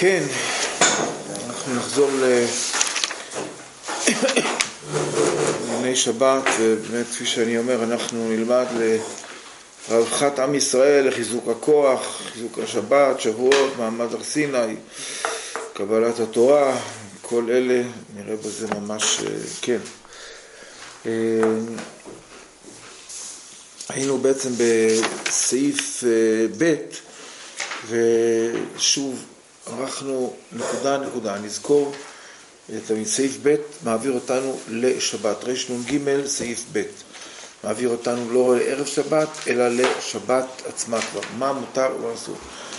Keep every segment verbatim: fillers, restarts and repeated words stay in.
כן, אנחנו נחזור לענייני שבת, ובאמת כפי שאני אומר, אנחנו נלמד לרווחת עם ישראל, לחיזוק הכוח, חיזוק השבת, שבועות, מעמד הר סיני, קבלת התורה, כל אלה, נראה בזה ממש, כן. היינו בעצם בסעיף ב' ושוב ערכנו נקודה נקודה, נזכור תמיד סעיף ב' מעביר אותנו לשבת, רש נון ג' סעיף ב' מעביר אותנו לא לערב שבת אלא לשבת עצמה כבר, מה מותר או אסור.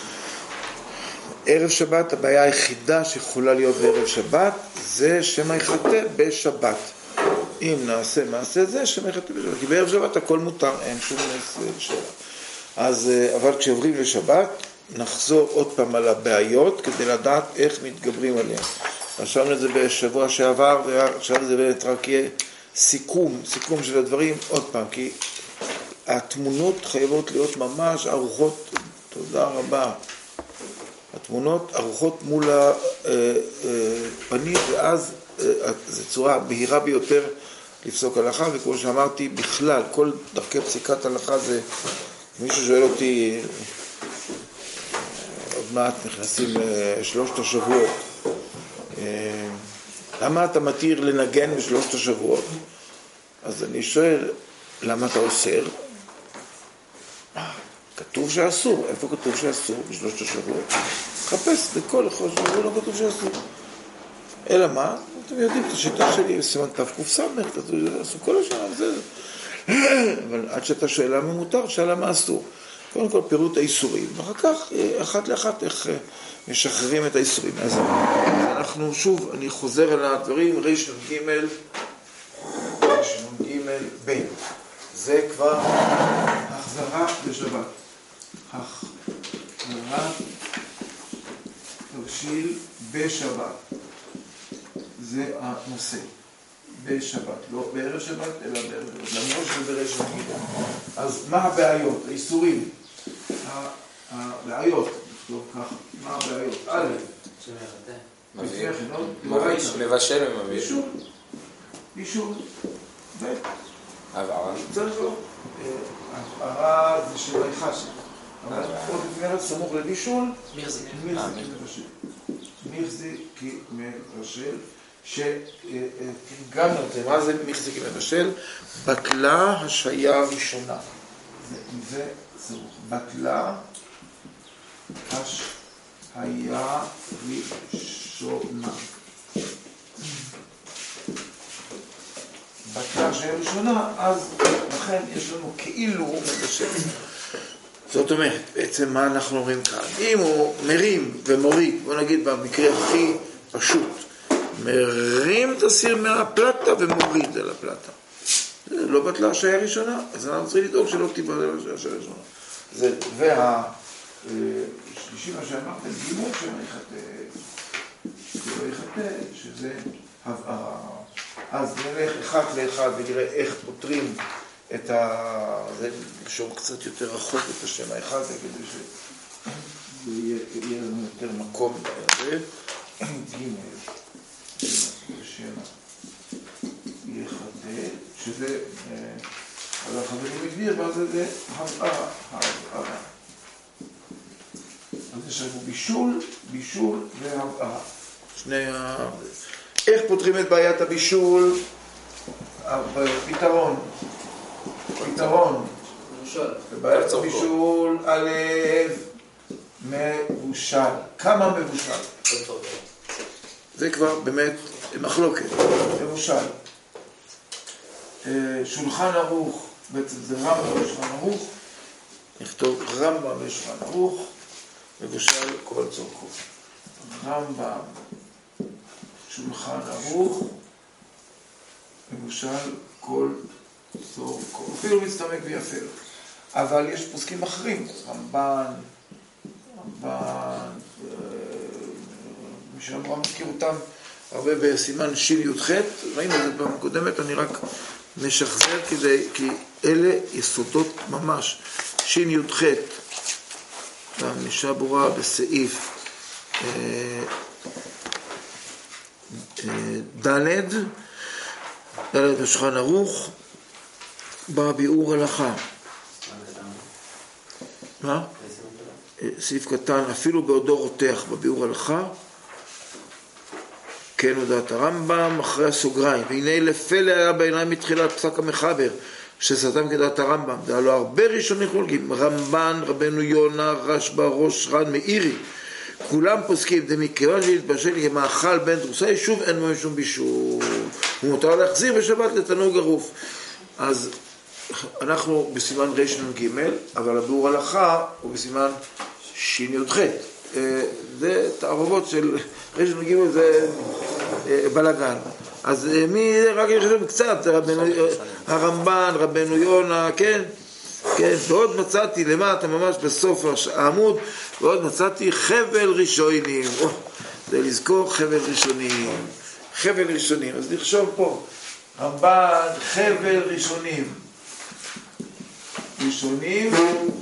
ערב שבת, הבעיה היחידה שיכולה להיות בערב שבת זה שמא יחטא בשבת. אם נעשה מעשה זה שמא יחטא בשבת, כי בערב שבת הכל מותר, אין שום שאלה. אז אבל כשעוברים לשבת נחזור עוד פעם על הבעיות כדי לדעת איך מתגברים עליהן. רשמנו את זה בשבוע שעבר ועכשיו זה באמת רק יהיה סיכום, סיכום של הדברים עוד פעם, כי התמונות חייבות להיות ממש ערוכות, תודה רבה, התמונות ערוכות מול הפנים, ואז זו צורה בהירה ביותר לפסוק הלכה, וכמו שאמרתי בכלל, כל דרכי פסיקת הלכה זה, מישהו שואל אותי, עוד מעט נכנסים שלושת השבועות, למה אתה מתיר לנגן בשלושת השבועות? אז אני שואל, למה אתה אוסר? כתוב שאסור, איפה כתוב שאסור בשלושת השבועות? חפש בכל אחד שבוע לא כתוב שאסור. אלא מה? אתם יודעים את השיטה שלי, בסימן תף קופסמך, כתוב שאסור כל השנה, זה אבל עד שאתה שואל למה מותר, שאלה מה אסור. קודם כל פירוט האיסורים, ואחר כך אחת לאחת איך משחררים את האיסורים. אז אנחנו שוב, אני חוזר על הדברים, רש נון ג' רש נון ג' ב' זה כבר החזרה בשבת. החזרה תבשיל בשבת. זה הנושא. בשבת, לא בערב שבת, אלא בערב שבת. למרות שזה ברש נון ג'. אז מה הבעיות? האיסורים. הבעיות. טוב, ככה. מה הבעיות? א', מבשל ומביא. בישול. בישול. ב'. הבערה. צריך לא. הבערה זה של היחס. אבל עוד לפני סמוך לבישול, מיחזי כמבשל. מיחזי כמבשל, שתרגמנו את זה. מה זה מיחזי כמבשל? בטלה השעיה הראשונה. זה סמוך. בטלה השעיה ראשונה. בטלה השעיה ראשונה, אז לכן יש לנו כאילו מבשל. זאת אומרת, בעצם מה אנחנו אומרים כאן? אם הוא מרים ומוריד, בוא נגיד במקרה הכי פשוט, מרים את הסיר מהפלטה ומוריד על הפלטה. זה לא בטלה השעיה ראשונה, אז אנחנו צריכים לדאוג שלא תיבדל השעיה ראשונה. זה, וה... שלישי מה שאמרתם, גימור שלא יחטא, שלא יחטא, שזה הבערה. אז נלך אחד לאחד ונראה איך פותרים את ה... זה נשאר קצת יותר רחוק את השם האחד, כדי שזה יהיה לנו יותר מקום בערב. גימור, השם יחטא, שזה, על החברים הגדיר, ואז זה הבערה, הבערה. אז יש לנו בישול, בישול והבערה. שני ה... איך פותרים את בעיית הבישול? פתרון. פתרון. בעיית הבישול, א', מבושל. כמה מבושל? זה כבר באמת מחלוקת. מבושל. שולחן ערוך, בעצם זה רמב"ם ושולחן ערוך. נכתוב רמב"ם ושולחן ערוך. מבושל כל צורכו. רמב"ם, שולחן ערוך, מבושל כל צורכו. אפילו מסתמק ויפה. אבל יש פוסקים אחרים, רמב"ן, רמב"ן, מי שאמרה מכיר אותם הרבה בסימן שין י"ח, ראינו את זה פעם קודמת, אני רק משחזר כדי, כי אלה יסודות ממש. שין י"ח, המשנה ברורה בסעיף ד' ד' בשולחן ערוך בביאור הלכה. מה? סעיף קטן, אפילו בעודו רותח בביאור הלכה, כן הודעת הרמב"ם, אחרי הסוגריים, והנה לפלא היה בעיניים מתחילת פסק המחבר, שסתם כדעת הרמב"ם, זה היה לו הרבה ראשונים חולקים, רמב"ן, רבנו יונה, רשב"א, ראש רן, מאירי, כולם פוסקים, דמכיוון שהתבשל כמאכל בן דרוסאי, שוב אין בו שום בישול, הוא מותר להחזיר בשבת לתענוג גרוף. אז אנחנו בסימן רנ"ג, אבל הביאור הלכה הוא בסימן שי"ח. זה תערובות של רנ"ג, זה בלגן. אז מי רק יחשב קצת, הרמב"ן, רבנו יונה, כן? כן, ועוד מצאתי למטה ממש בסוף העמוד, ועוד מצאתי חבל ראשונים. זה לזכור חבל ראשונים. חבל ראשונים. אז נרשום פה, רמב"ן, חבל ראשונים. ראשונים,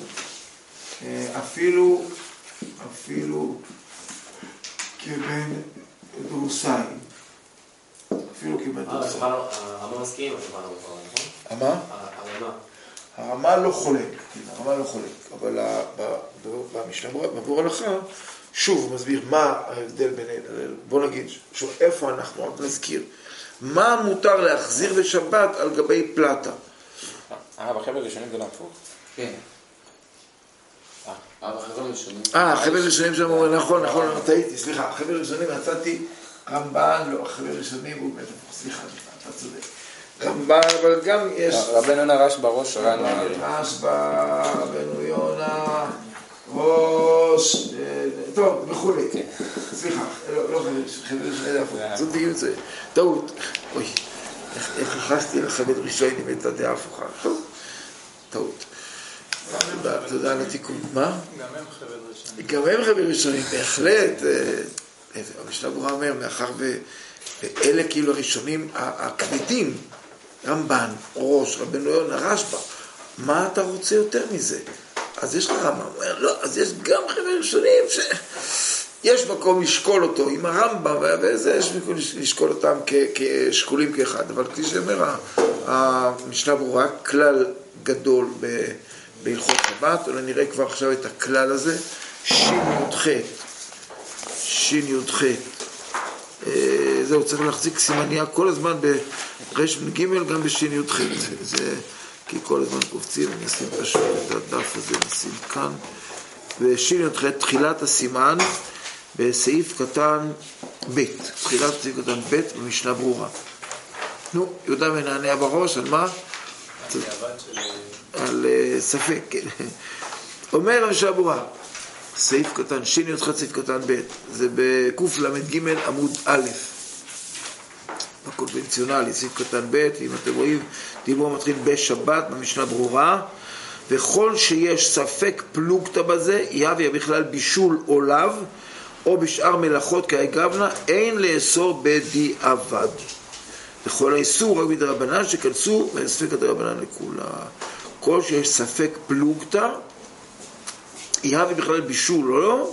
אפילו, אפילו כבן דרוסאי. אפילו כבן דרוסאי. הרמה מסכים, נכון? מה? הרמה. הרמה לא חולק, הרמה לא חולק, אבל במשנה ברורה, בביאור הלכה, שוב הוא מסביר מה ההבדל ביניהם. בוא נגיד, שוב, איפה אנחנו, רק נזכיר, מה מותר להחזיר בשבת על גבי פלטה? אה, בחבל ראשונים זה לא הפוך? כן. אה, בחבל ראשונים. אה, החבל ראשונים שם, נכון, נכון, טעיתי, סליחה, החבל ראשונים מצאתי רמב"ן, לא, החבל ראשונים הוא בטח, סליחה, אתה צודק. רמב"ן, אבל גם יש... רבנו יונה רשב"א, ראש רן, רשב"א, רבנו יונה, ראש, טוב, וכולי. סליחה, לא חבל ראשונים, צודקים את זה, טעות. אוי, איך נכנסתי לחבל ראשונים את הדעה הפוכה, טוב, טעות. תודה על התיקון. מה? גם הם חבל ראשונים. גם הם חבל ראשונים, בהחלט. המשנה ברורה אומר, מאחר ואלה כאילו הראשונים הכבדים, רמב"ן, ראש, רבנו יונה, רשב"א, מה אתה רוצה יותר מזה? אז יש לך רמב"ם, הוא אומר, לא, אז יש גם חבל ראשונים שיש מקום לשקול אותו עם הרמב"ם, וזה יש מקום לשקול אותם כשקולים כאחד, אבל כפי שאומר, המשנה ברורה, כלל גדול בהלכות שבת, אולי נראה כבר עכשיו את הכלל הזה, שי"ח, שי"ח, זהו, צריך להחזיק סימניה כל הזמן ברנ"ג, גם בשי"ח, זה כי כל הזמן קופצים, אני אשים פשוט את הדף הזה, נשים כאן, בשי"ח, תחילת הסימן, בסעיף קטן ב', תחילת סעיף קטן ב' במשנה ברורה. נו, יהודה מנענע בראש, על מה? על ספק, כן. אומר המשנה ברורה, סעיף קטן, שי"ח סעיף קטן ב', זה בקוף למד ג' עמוד א', בקונבנציונלי, סעיף קטן ב', אם אתם רואים, דיבור מתחיל בשבת, במשנה ברורה, וכל שיש ספק פלוגתא בזה, יהיה בכלל בישול או לאו, או בשאר מלאכות כאגבנה, אין לאסור בדיעבד. וכל האיסור רק מדרבנן שכנסו, ואין ספק הדרבנן לכולה. כל שיש ספק פלוגתא, יהיה בכלל בישול או לא,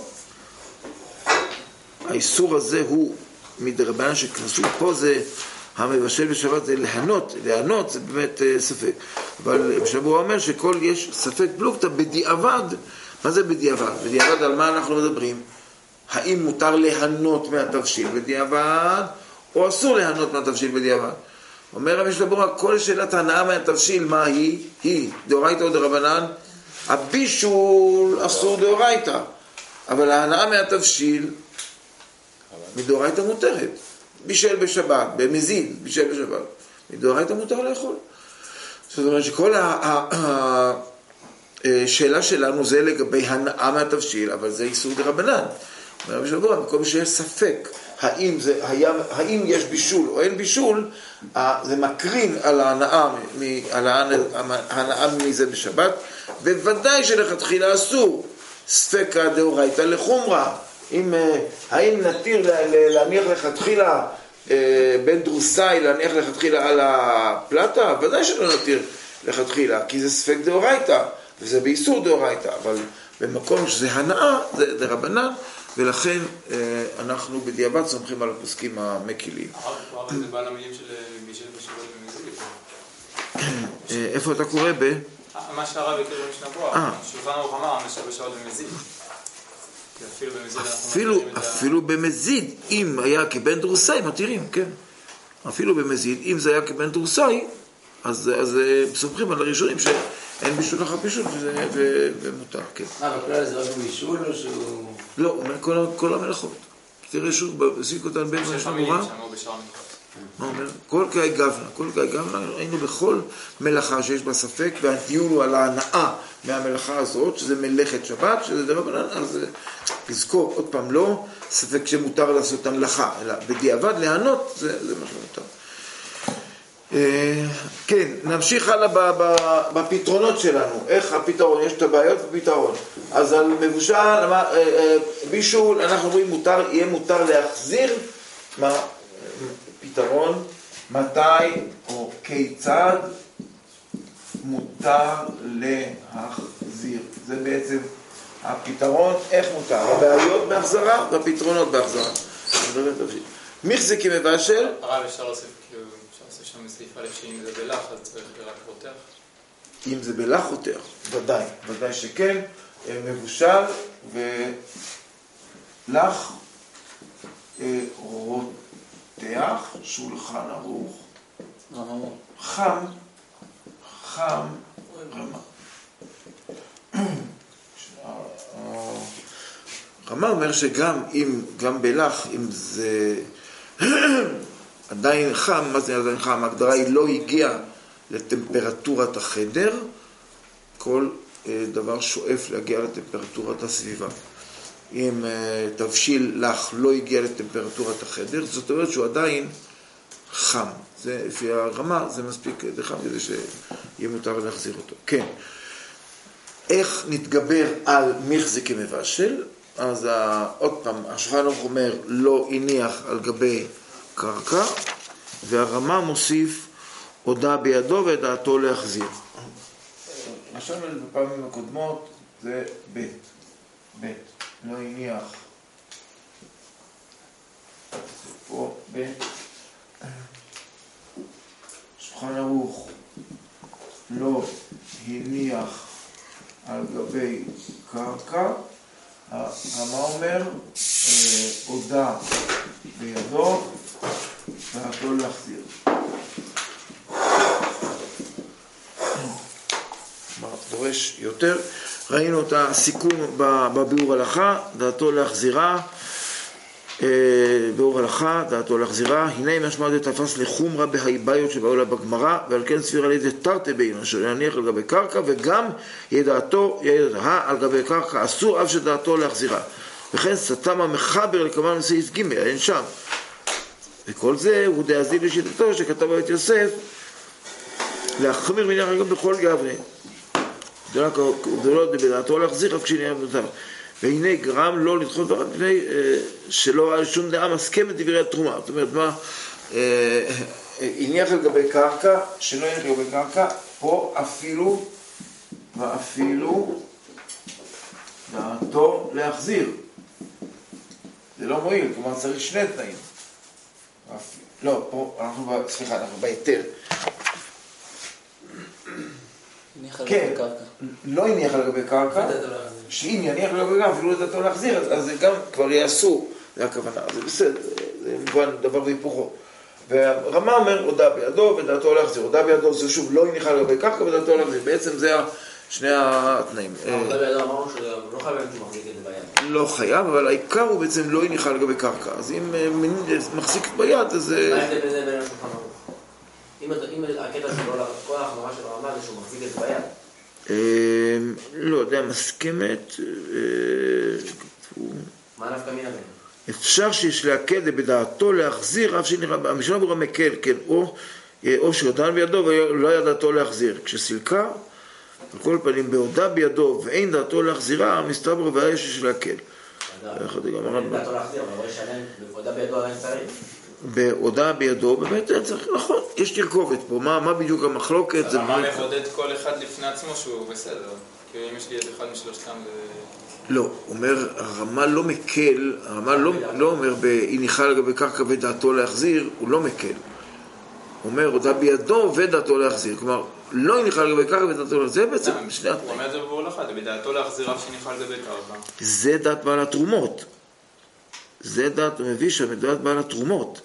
האיסור הזה הוא מדרבנן שכנסו. פה זה המבשל בשבת, זה להנות, להנות זה באמת ספק. אבל משנה ברורה אומר שכל יש ספק פלוגתא בדיעבד. מה זה בדיעבד? בדיעבד על מה אנחנו מדברים? האם מותר להנות מהתבשיל בדיעבד, או אסור להנות מהתבשיל בדיעבד? אומר המשנה ברורה, כל שאלת הנאה מהתבשיל, מה היא? היא, דאורייתא או דרבנן? הבישול אסור דאורייתא, אבל ההנאה מהתבשיל מדאורייתא מותרת. בישל בשבת, במזיד, בישל בשבת, מדאורייתא מותר לאכול. זאת אומרת שכל השאלה שלנו זה לגבי הנאה מהתבשיל, אבל זה איסור דרבנן. אומר המשנה ברורה, במקום שיש ספק האם, זה, היה, האם יש בישול או אין בישול, זה מקרין על ההנאה, על ההנאה מזה בשבת, בוודאי שלכתחילה אסור, ספקא דאורייתא לחומרא. אם, האם נתיר להניח לכתחילה בן דרוסאי, להניח לכתחילה על הפלטה? ודאי שלא נתיר לכתחילה, כי זה ספק דאורייתא, וזה באיסור דאורייתא, אבל במקום שזה הנאה, זה, זה רבנן, ולכן אנחנו בדיעבד סומכים על הפוסקים המקילים. הרב, זה בא למילים של בישל ושבת במזיד. איפה אתה קורא ב? מה שהרב יקריא במשנה ברורה, שולחן ערוך אמר, משל בשבת במזיד. אפילו במזיד אפילו, אפילו במזיד, אם היה כבן דרוסאי, מתירים, כן. אפילו במזיד, אם זה היה כבן דרוסאי, אז, אז סומכים על הראשונים שאין בישול אחר בישול, ומותר, כן. מה, בכלל זה רק בישול או שהוא... לא, הוא אומר כל, כל המלאכות. תראה שוב, בסיק אותן בין משנה ברורה. מה אומר? כל קאי גבנה, כל קאי גבנה, היינו בכל מלאכה שיש בה ספק, והטיול הוא על ההנאה מהמלאכה הזאת, שזה מלאכת שבת, שזה דבר בנן, אז תזכור, עוד פעם לא, ספק שמותר לעשות המלאכה, אלא בדיעבד להנות, זה, זה מה שמותר. כן, נמשיך הלאה בפתרונות שלנו. איך הפתרון? יש את הבעיות בפתרון. אז על מבושל, בישול, אנחנו אומרים, מותר, יהיה מותר להחזיר. מה? פתרון, מתי או כיצד מותר להחזיר. זה בעצם הפתרון, איך מותר. הבעיות בהחזרה והפתרונות בהחזרה. מחזיקים מבשל. הרב, אפשר להוסיף כאילו... שם מסעיף א' שאם זה בלח, אז צריך רק רותח? אם זה בלח רותח, ודאי, ודאי שכן, מבושל ולח רותח, שולחן ערוך, חם, חם, רמה. רמה אומר שגם אם, גם בלח, אם זה... עדיין חם, מה זה עדיין חם? ההגדרה היא לא הגיעה לטמפרטורת החדר, כל דבר שואף להגיע לטמפרטורת הסביבה. אם תבשיל לך לא הגיע לטמפרטורת החדר, זאת אומרת שהוא עדיין חם. זה, לפי הרמה, זה מספיק חם כדי שיהיה מותר להחזיר אותו. כן. איך נתגבר על מחזיק מבשל? אז עוד פעם, השולחן ערוך אומר לא הניח על גבי קרקע, והרמה מוסיף הודעה בידו ודעתו להחזיר. עכשיו בפעמים הקודמות זה בית, בית, לא הניח. זה פה בית, שולחן ערוך לא הניח על גבי קרקע, הרמה אומר הודעה בידו דעתו להחזיר. מה דורש יותר? ראינו את הסיכום בביאור הלכה, דעתו להחזירה, ביאור הלכה, דעתו להחזירה, הנה משמע זה תפס לחומרה בהיבאיות שבאו לה בגמרא, ועל כן סביר על ידי תרתי בעינו, שלהניח על גבי קרקע, וגם ידעתו, ידעה על גבי קרקע, אסור אף שדעתו להחזירה. וכן סתם המחבר לכמה מסעיף ג' אין שם. וכל זה הוא דאזיל לשיטתו שכתב בית יוסף להחמיר מניח גם בכל גבנה. זה לא בדעתו להחזיר אף כשנהיה מותר. והנה גרם לא לדחות דבריו מפני שלא היה שום דעה מסכמת דברי התרומה. זאת אומרת, מה? הניח על גבי קרקע, שלא הניח על גבי קרקע, פה אפילו ואפילו דעתו להחזיר. זה לא מועיל, כלומר צריך שני תנאים. לא, פה, אנחנו, סליחה, אנחנו ביתר. כן, לא הניח על גבי קרקע, שאם יניח על גבי קרקע, אפילו לדעתו להחזיר, אז זה גם כבר יעשו, זה הכוונה, זה בסדר, זה מובן דבר והיפוכו. והרמה אומר, הודעה בידו ודעתו להחזיר. הודעה בידו זה שוב לא הניח על גבי קרקע ודעתו להחזיר. בעצם זה שני התנאים. הודעה בידו אמרנו שלא חייב אם מחזיק את זה ביד. לא חייב, אבל העיקר הוא בעצם לא הניח על גבי קרקע. אז אם מחזיק ביד, אז... מה ההבדל בזה בין השולחן ערוך? אם הקטע שלו, כל ההחמרה של הרמה זה שהוא מחזיק את זה ביד. לא יודע, מסכמת. מה נפקא מינה בין? אפשר שיש להקל בדעתו להחזיר, אף שנראה, המשנה ברורה מקל, כן, או, או שיודען בידו ולא היה דעתו להחזיר. כשסילקה, על כל פנים, בהודעה בידו ואין דעתו להחזירה, מסתבר והיה שיש להקל. אין דעתו להחזיר, אבל לא ישלם, בהודעה בידו עדיין צריך. בהודעה בידו, באמת צריך, נכון, יש תרכובת פה, מה, מה בדיוק המחלוקת? אז מה מבודד כל אחד לפני עצמו שהוא בסדר? כי אם יש לי את אחד משלושתם ל... לא, אומר, הרמה לא מקל, הרמה לא, לא אומר, הניחה לגבי קרקע ודעתו להחזיר, הוא לא מקל. הוא אומר, הודע בידו ודעתו להחזיר. כלומר, לא הניחה לגבי קרקע ודעתו להחזיר, זה בעצם שני התנאים. הוא אומר את זה בבור אחד, בדעתו להחזיר אף שהניחה לגבי קרקע. זה דעת בעל התרומות. זה דעת, הוא מביא שם את דעת בעל התרומות.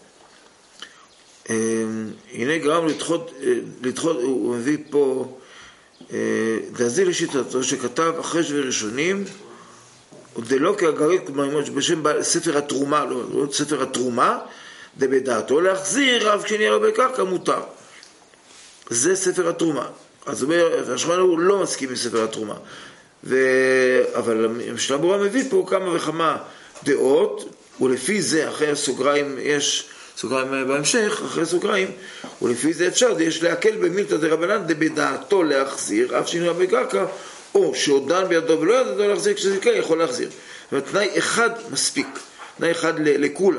הנה גרם לדחות, לדחות, הוא מביא פה, דעזי לשיטתו שכתב אחרי שבי ראשונים, דלא כהגרית, בשם ספר התרומה, לא ספר התרומה, דבדעתו להחזיר אף כשנהיה לגבי קרקע מותר. זה ספר התרומה. אז הוא אומר, השולחן ערוך לא מסכים עם ספר התרומה. ו... אבל המשנה ברורה מביא פה כמה וכמה דעות, ולפי זה, אחרי הסוגריים, יש סוגריים בהמשך, אחרי סוגריים, ולפי זה אפשר, יש להקל במילתא דרבנן דבדעתו להחזיר, אף שנראה בקרקע, או שעודן בידו ולא ידעתו להחזיר, כשזה יקרה יכול להחזיר. זאת אומרת, תנאי אחד מספיק, תנאי אחד לכולה.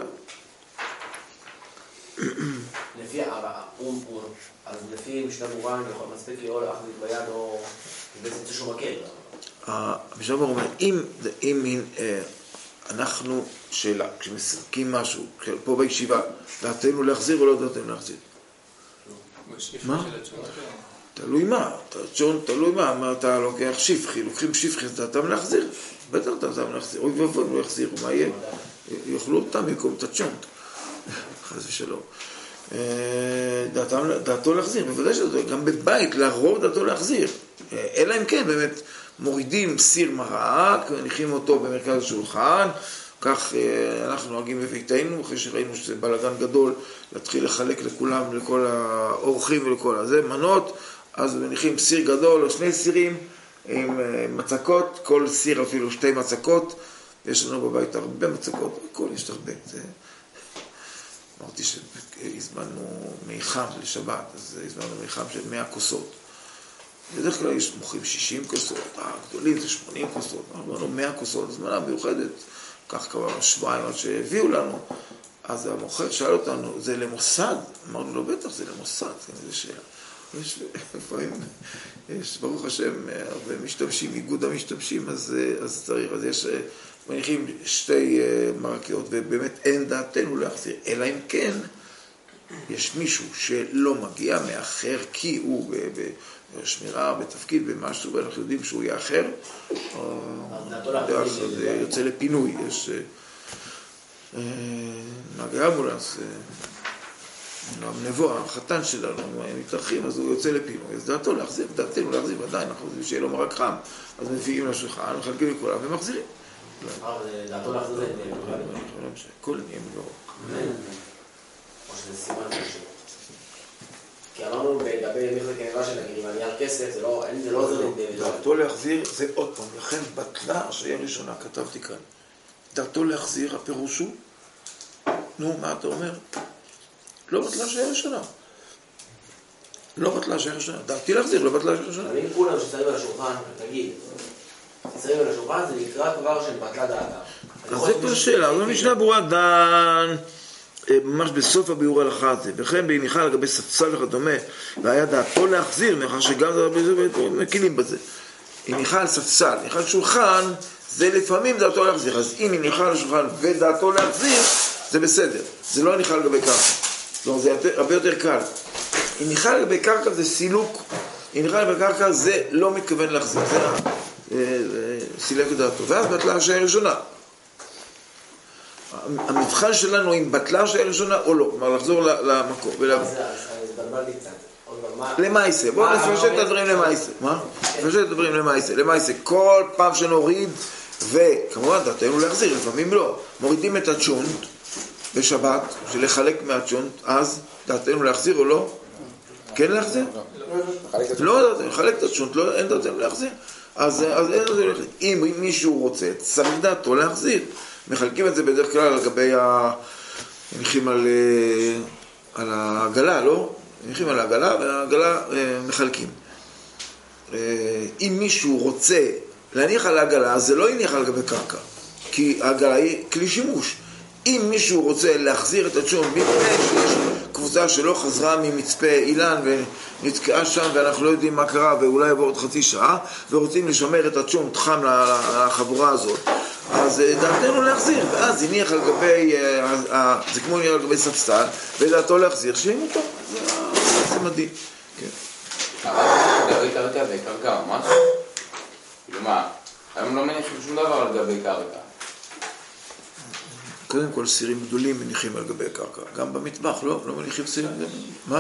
לפי, אז לפי משנה ברורה, אני יכול מספיק לי או להחזיק ביד או בעצם תשום מקל. המשנה ברורה אומר, אם אנחנו, שאלה, כשמסכים משהו, פה בישיבה, דעתנו להחזיר או לא דעתנו להחזיר? מה? תלוי מה, תלוי מה, מה אתה לוקח שפחי, לוקחים שפחי, דעתם להחזיר, בטח דעתם להחזיר, אוי ואבוי, לא יחזירו, מה יהיה? יאכלו אותם במקום את הצ'ונט, חס ושלום. דעתו להחזיר, בוודאי שזה, גם בבית, לרוב דעתו להחזיר, אלא אם כן, באמת, מורידים סיר מרק, מניחים אותו במרכז השולחן, כך אנחנו נוהגים בביתנו, אחרי שראינו שזה בלגן גדול, להתחיל לחלק לכולם, לכל האורחים ולכל הזה, מנות, אז מניחים סיר גדול או שני סירים עם מצקות, כל סיר אפילו שתי מצקות, יש לנו בבית הרבה מצקות, הכל יש הרבה. זה... אמרתי שהזמנו מיחם לשבת, אז הזמנו מיחם של מאה כוסות. בדרך כלל יש מוכרים שישים כוסות, הגדולים זה שמונים כוסות, אמרנו מאה כוסות, הזמנה מיוחדת, כך כבר שבועיים עד שהביאו לנו, אז המוכר שאל אותנו, זה למוסד? אמרנו לו, בטח זה למוסד, זה שאלה. יש לפעמים, יש ברוך השם, הרבה משתמשים, איגוד המשתמשים, אז, אז צריך, אז יש מניחים שתי מרקיות, ובאמת אין דעתנו להחזיר, אלא אם כן, יש מישהו שלא מגיע מאחר, כי הוא בשמירה, בתפקיד, במשהו, ואנחנו יודעים שהוא יהיה אחר, זה יוצא לפינוי, יש נהגי אמבולנס, נבוא, החתן שלנו, הם מתארחים, אז הוא יוצא לפינוי, אז דעתו להחזיר, דעתנו להחזיר, עדיין, אנחנו יודעים שיהיה לו מרק חם, אז מביאים לשולחן, מחלקים לכולם ומחזירים. דעתו להחזיר זה כל עניין לא. או שזה סימן משהו. כי אמרנו לגבי מחלק הנבלה של נגיד, אם אני על כסף, זה לא עוזר נדמה. דעתו להחזיר זה עוד פעם, לכן בטלה השעיה ראשונה, כתבתי כאן. דעתו להחזיר, הפירוש הוא, נו, מה אתה אומר? לא בטלה השעיה ראשונה. לא בטלה השעיה ראשונה. דעתי להחזיר, לא בטלה השעיה ראשונה. אבל אם כולם שצריך על השולחן, תגיד, שצריך על השולחן זה נקרא כבר של בטלה דעתה. אז זה כבר שאלה, זו משנה ברורה דן, ממש בסוף הביאור הלכה הזה, וכן בהניחה לגבי ספסל וכדומה, והיה דעתו להחזיר, מאחר שגם זה מקילים בזה. הניחה על ספסל, הניחה על שולחן, זה לפעמים דעתו להחזיר, אז אם הניחה על השולחן ודעתו להחזיר, זה בסדר, זה לא הניחה לגבי קרקע, לא, זה הרבה יותר קל. הניחה לגבי קרקע זה סילוק, הניחה לגבי קרקע זה לא מתכוון להחזיר, זה סילק את דעתו, ואז בטלה השעיה הראשונה. המבחן שלנו אם בטלה השעיה הראשונה או לא, כלומר לחזור למקום ולהבין. אז התבלבלתי קצת. למעשה, בואו נפרשת את הדברים למעשה. מה? נפרשת את הדברים למעשה. למעשה, כל פעם שנוריד, וכמובן דעתנו להחזיר, לפעמים לא. מורידים את הצ'ונט בשבת, שלחלק מהצ'ונט, אז דעתנו להחזיר או לא? כן להחזיר? לא דעתנו, לחלק את הצ'ונט, אין דעתנו להחזיר. אז אין דעתנו להחזיר. אם מישהו רוצה, צריך דעתו להחזיר. מחלקים את זה בדרך כלל על גבי הניחים על, על העגלה, לא? הניחים על העגלה, והעגלה מחלקים. אם מישהו רוצה להניח על העגלה, זה לא יניח על גבי קרקע, כי העגלה היא כלי שימוש. אם מישהו רוצה להחזיר את הצ'ון, מפני שיש קבוצה שלא חזרה ממצפה אילן ונתקעה שם ואנחנו לא יודעים מה קרה ואולי יבוא עוד חצי שעה ורוצים לשמר את הצ'ום חם לחבורה הזאת, אז דעתנו להחזיר, ואז הניח על גבי, זה כמו הניח על גבי ספסל, ודעתו להחזיר, שיהיה מותר, זה מדהים. אבל גבי קרקע וקרקע ממש? כאילו מה, היום לא מניחים שום דבר על גבי קרקע. קודם כל סירים גדולים מניחים על גבי קרקע, גם במטבח, לא? לא מניחים סירים גדולים. מה?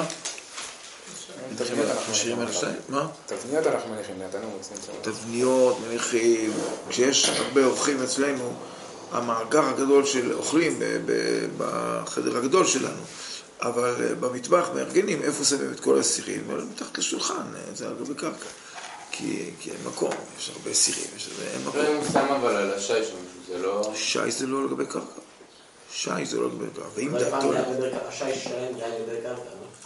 שירים על שתיים? מה? תבניות אנחנו מניחים, נתנו רוצים תבניות מניחים, כשיש הרבה אורחים אצלנו, המאגר הגדול של אוכלים בחדר הגדול שלנו, אבל במטבח מארגנים איפה שמים את כל הסירים, אבל מתחת לשולחן, זה על גבי קרקע. כי אין מקום, יש הרבה סירים, אין מקום. לא אם שם אבל על השי שמשהו, זה לא... שי זה לא על גבי קרקע. שי זה לא על גבי קרקע. ואם דעתו... השי שלהם זה על גבי קרקע,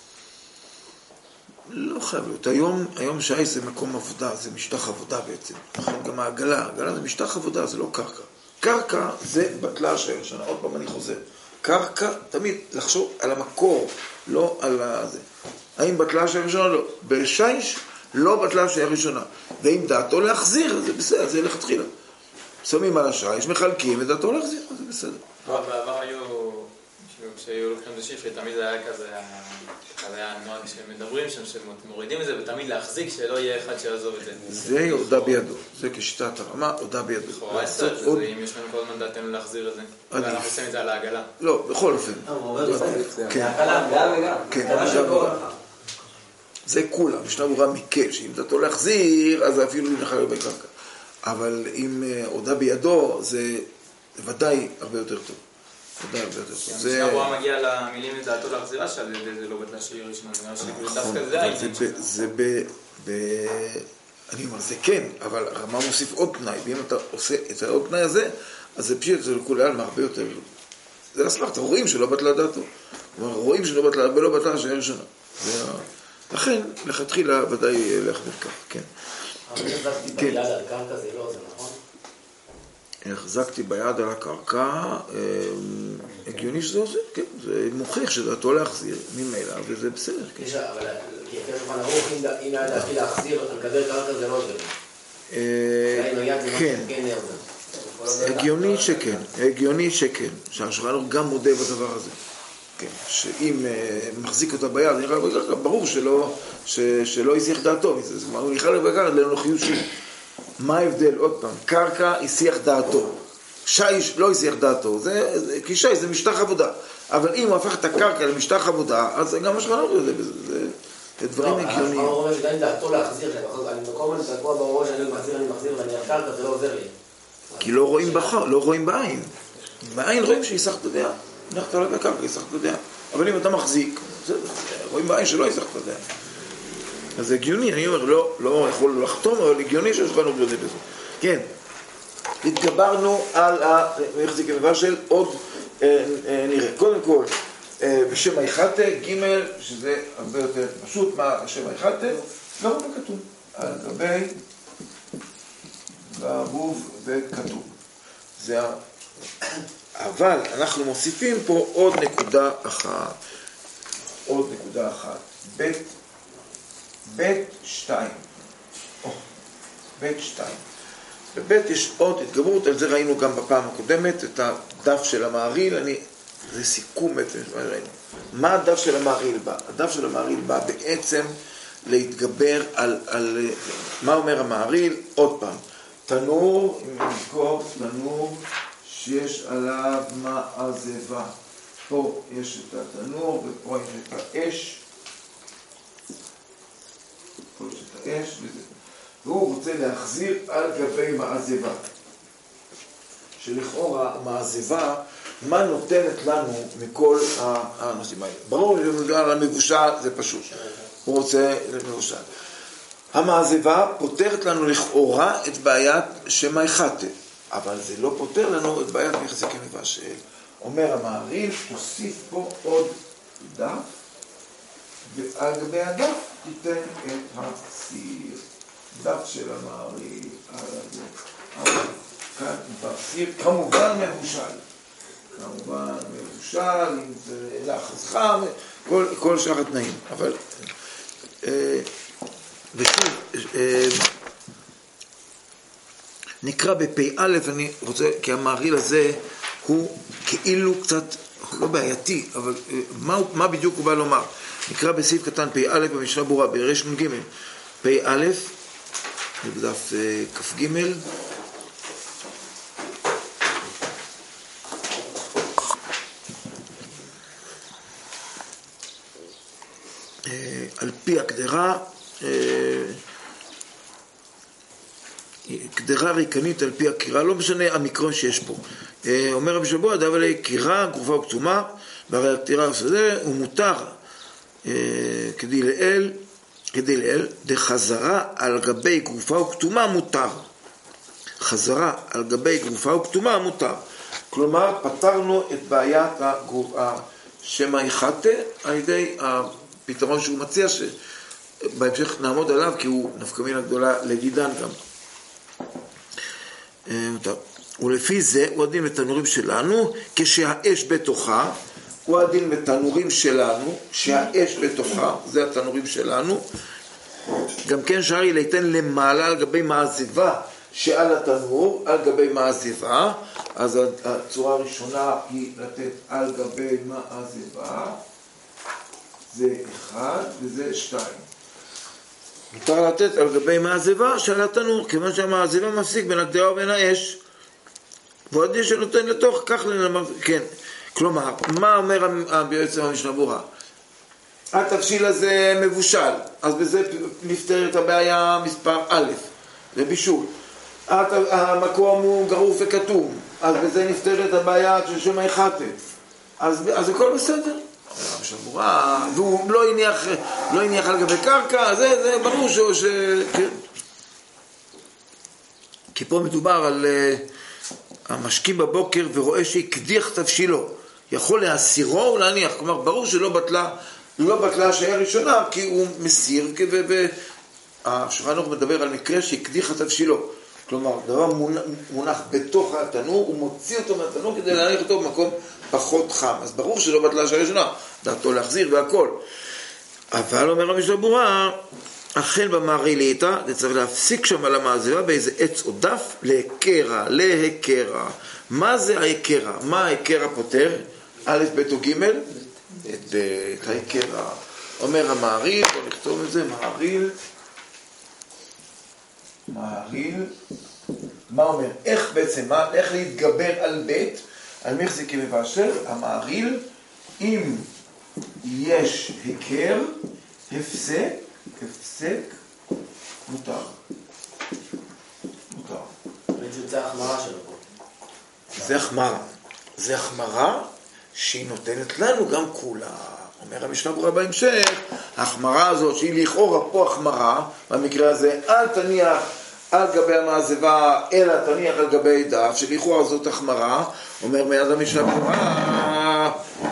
לא? לא חייב להיות. היום, היום שי זה מקום עבודה, זה משטח עבודה בעצם. נכון, גם העגלה. העגלה זה משטח עבודה, זה לא קרקע. קרקע זה בטלה של שנה. עוד פעם אני חוזר. קרקע, תמיד לחשוב על המקור, לא על זה. האם בטלה של ראשונה? לא. בשיש לא בטלה של ראשונה. ואם דעתו להחזיר, זה בסדר, זה לכתחילה. שמים על השיש, מחלקים, ודעתו להחזיר, זה בסדר. בעבר היו, כשהיו לוקחים את השיפרי, תמיד זה היה כזה, כזה היה נועד שמדברים שם, שמורידים את זה, ותמיד להחזיק שלא יהיה אחד שיעזוב את זה. זה הודע בידו, זה כשיטת הרמה, הודע בידו. לכאורה עשר, שזה אם יש לנו כל הזמן דעתנו להחזיר את זה, ואנחנו עושים את זה על העגלה. לא, בכל אופן. כן, גם וגם. כן, גם וגם. זה כולה, משנה ברורה מקל, שאם דעתו להחזיר, אז אפילו נחל הרבה קרקע. אבל אם הודע בידו, זה ודאי הרבה יותר טוב. ודאי הרבה יותר טוב. משנה ברורה מגיע למילים את דעתו להחזירה, שעל ידי זה לא בטלה שהיא ראשונה. דווקא זה העניין. זה ב... אני אומר, זה כן, אבל הרמה מוסיף עוד תנאי, ואם אתה עושה את העוד תנאי הזה, אז זה פשוט, זה לכולי עלמא הרבה יותר. זה להסמך, אתה רואים שלא בטלה דעתו. רואים שלא בטלה, ולא בטלה שהיא ראשונה. זה... לכן, לכתחילה ודאי להחזיר כך, כן. אבל החזקתי ביד על קרקע זה לא, זה נכון? החזקתי ביד על הקרקע, הגיוני שזה עוזר, כן. זה מוכיח שדעתו להחזיר ממילא, וזה בסדר, כן. אבל יותר זמן ארוך, אם היה דעתי להחזיר על גדר קרקע זה לא עוזר. כן. הגיוני שכן, הגיוני שכן. שהשולחן ערוך גם מודה בדבר הזה. כן, שאם מחזיק אותה ביד, ברור שלא, שלא יסיח דעתו. זאת אומרת, הוא נכלל בקרקע לנוחיות שלי. מה ההבדל? עוד פעם, קרקע יסיח דעתו. שיש לא יסיח דעתו. זה, זה, כי שיש זה משטח עבודה. אבל אם הוא הפך את הקרקע למשטח עבודה, אז גם מה שחנוך זה, זה, זה דברים הגיוניים. לא, אני אומר שגם דעתו להחזיר, אני מקום אני תקוע בראש, אני מחזיר, אני מחזיר, ואני על קרקע, זה לא עוזר לי. כי לא רואים בחר, לא רואים בעין. בעין רואים שיסח את הדעה. נחת עליו בקרקע, יסח את הדעה. אבל אם אתה מחזיק, רואים בעין שלא יסח את הדעה. אז זה הגיוני, אני אומר, לא, לא יכול לחתום, אבל הגיוני שיש לנו בלודי בזה. כן, התגברנו על המחזיק המבא של עוד אה, אה, נראה. קודם כל, אה, בשם היחתה, ג' שזה הרבה יותר פשוט, מה השם היחתה? לא הרבה כתוב. על גבי גבוב וכתוב. זה ה... אבל אנחנו מוסיפים פה עוד נקודה אחת. עוד נקודה אחת. בית בית שתיים. או, בית שתיים. בבית יש עוד התגברות, על זה ראינו גם בפעם הקודמת, את הדף של המעריל, אני, זה סיכום בעצם, מה ראינו. מה הדף של המעריל בא? הדף של המעריל בא בעצם להתגבר על, על מה אומר המעריל? עוד פעם, תנור, אם נזכור, תנור שיש עליו מעזבה. פה יש את התנור ופה יש את האש. פה יש את האש וזה. והוא רוצה להחזיר על גבי מעזבה. שלכאורה המעזבה, מה נותנת לנו מכל הנושאים האלה? ברור על המבושל זה פשוט. הוא רוצה למבושל. המעזבה פותרת לנו לכאורה את בעיית שם היחתה. אבל זה לא פותר לנו את בעיית מחזיק המבשל. אומר המעריל, תוסיף פה עוד דף, ועל גבי הדף תיתן את הסיר. דף של המעריל, על הדף. כאן בסיר, כמובן מבושל. כמובן מבושל, אם זה לחץ חם, כל, כל שאר התנאים, אבל אה, ושוב אה, נקרא בפי א', אני רוצה, כי המעריל הזה הוא כאילו קצת, לא בעייתי, אבל אה, מה, מה בדיוק הוא בא לומר? נקרא בסעיף קטן פי א' במשנה ברורה, ברש נ"ג, פי א', בדף אה, כף ג', על פי הקדרה, קדרה ריקנית על פי הקירה, לא משנה המקרון שיש פה. אומר רבי שבוע, דאב עלי קירה, גרופה וכתומה, והרי הקדרה הזה הוא מותר כדי לאל, כדי לאל, דחזרה על גבי גרופה וכתומה מותר. חזרה על גבי גרופה וכתומה מותר. כלומר, פתרנו את בעיית השמא יחטא על ידי הפתרון שהוא מציע, שבהמשך נעמוד עליו, כי הוא נפקא מינה גדולה לדידן גם. ולפי זה הוא הדין בתנורים שלנו, כשהאש בתוכה, הוא הדין בתנורים שלנו, שהאש בתוכה, זה התנורים שלנו. גם כן שרי ליתן למעלה על גבי מעזיבה שעל התנור, על גבי מעזיבה. אז הצורה הראשונה היא לתת על גבי מעזיבה, זה אחד וזה שתיים. מותר לתת על גבי מעזיבה שעל התנור, כיוון שהמעזיבה מפסיק בין הקדרה ובין האש, ועוד יש שנותן לתוך, כך לנאמר, כן. כלומר, מה אומר בעצם המשנה ברורה? התבשיל הזה מבושל, אז בזה נפתר את הבעיה מספר א', זה בישול. המקום הוא גרוף וכתום, אז בזה נפתר את הבעיה של שמא יחטא. אז, אז הכל בסדר. המשנה ברורה, והוא לא הניח, לא הניח על גבי קרקע, זה, זה ברור ש... ש כן. כי פה מדובר על uh, המשקים בבוקר ורואה שהקדיח תבשילו. יכול להסירו ולהניח, כלומר ברור שלא בטלה, לא בטלה שהיה ראשונה, כי הוא מסיר, והשולחן ערוך מדבר על מקרה שהקדיח תבשילו. כלומר, דבר מונח, מונח בתוך התנור, הוא מוציא אותו מהתנור כדי להניח אותו במקום פחות חם. אז ברור שלא בטלה שהיה ראשונה, דעתו להחזיר והכל. אבל אומר המשנה ברורה, אכן במעריליתא, זה צריך להפסיק שם על המעזיבה באיזה עץ או דף, להקרה, להקרה. מה זה ההקרה? מה ההקרה פותר? א', ב' או ג'? את, את ההקרה. אומר המעריל, בוא נכתוב את זה, מעריל. מעריל. מה אומר? איך בעצם, מה, איך להתגבר על בית, על מחזיקי מבאשר? המעריל, אם יש הכר, הפסק, הפסק, מותר. מותר. בעצם זה החמרה שלו פה. זה החמרה. זה החמרה שהיא נותנת לנו גם כולה. אומר המשנה ברורה בהמשך, ההחמרה הזאת שהיא לכאורה פה החמרה, במקרה הזה אל תניח על גבי המעזבה, אלא תניח על גבי דף, שלכאורה זאת החמרה. אומר מיד המשנה ברורה,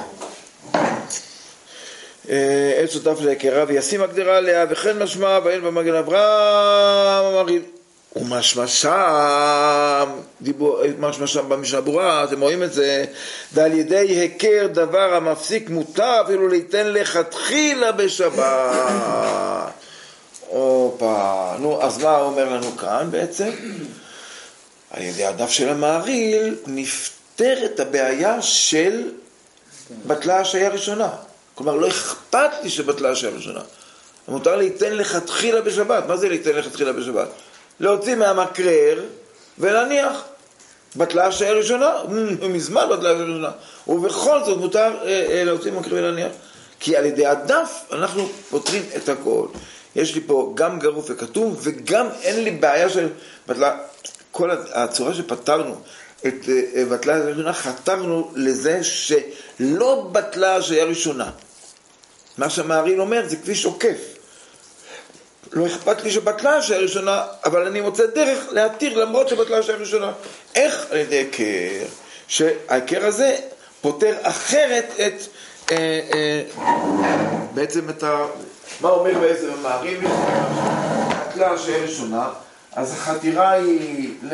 עץ או דף להקרה וישים הקדרה עליה, וכן משמע ואין במגן אברהם המעריל. ומשמע שם, משמע שם במשנה ברורה, אתם רואים את זה, ועל ידי הכר דבר המפסיק מותר, אפילו ליתן לכתחילה בשבת. אופה, נו, אז מה אומר לנו כאן בעצם? על ידי הדף של המעריל נפתר את הבעיה של בטלה השעיה ראשונה. כלומר, לא אכפת לי שבטלה השעיה ראשונה. מותר ליתן לכתחילה בשבת. מה זה ליתן לכתחילה בשבת? להוציא מהמקרר ולהניח. בטלה השעיה ראשונה, מזמן בטלה השעיה ראשונה. ובכל זאת מותר להוציא מהמקרר ולהניח. כי על ידי הדף אנחנו פותרים את הכל. יש לי פה גם גרוף וכתוב, וגם אין לי בעיה של בטלה. כל הצורה שפתרנו את בטלה הראשונה, חתרנו לזה שלא בטלה השעיה ראשונה. מה שהמעריל אומר זה כביש עוקף. לא אכפת לי שבטלה השעיה ראשונה, אבל אני מוצא דרך להתיר למרות שבטלה השעיה ראשונה. איך? על ידי הכר. שההכר הזה פותר אחרת את אה, אה, בעצם את ה... מה אומר בעצם המעריל? בטלה השעיה ראשונה, אז החתירה היא ל...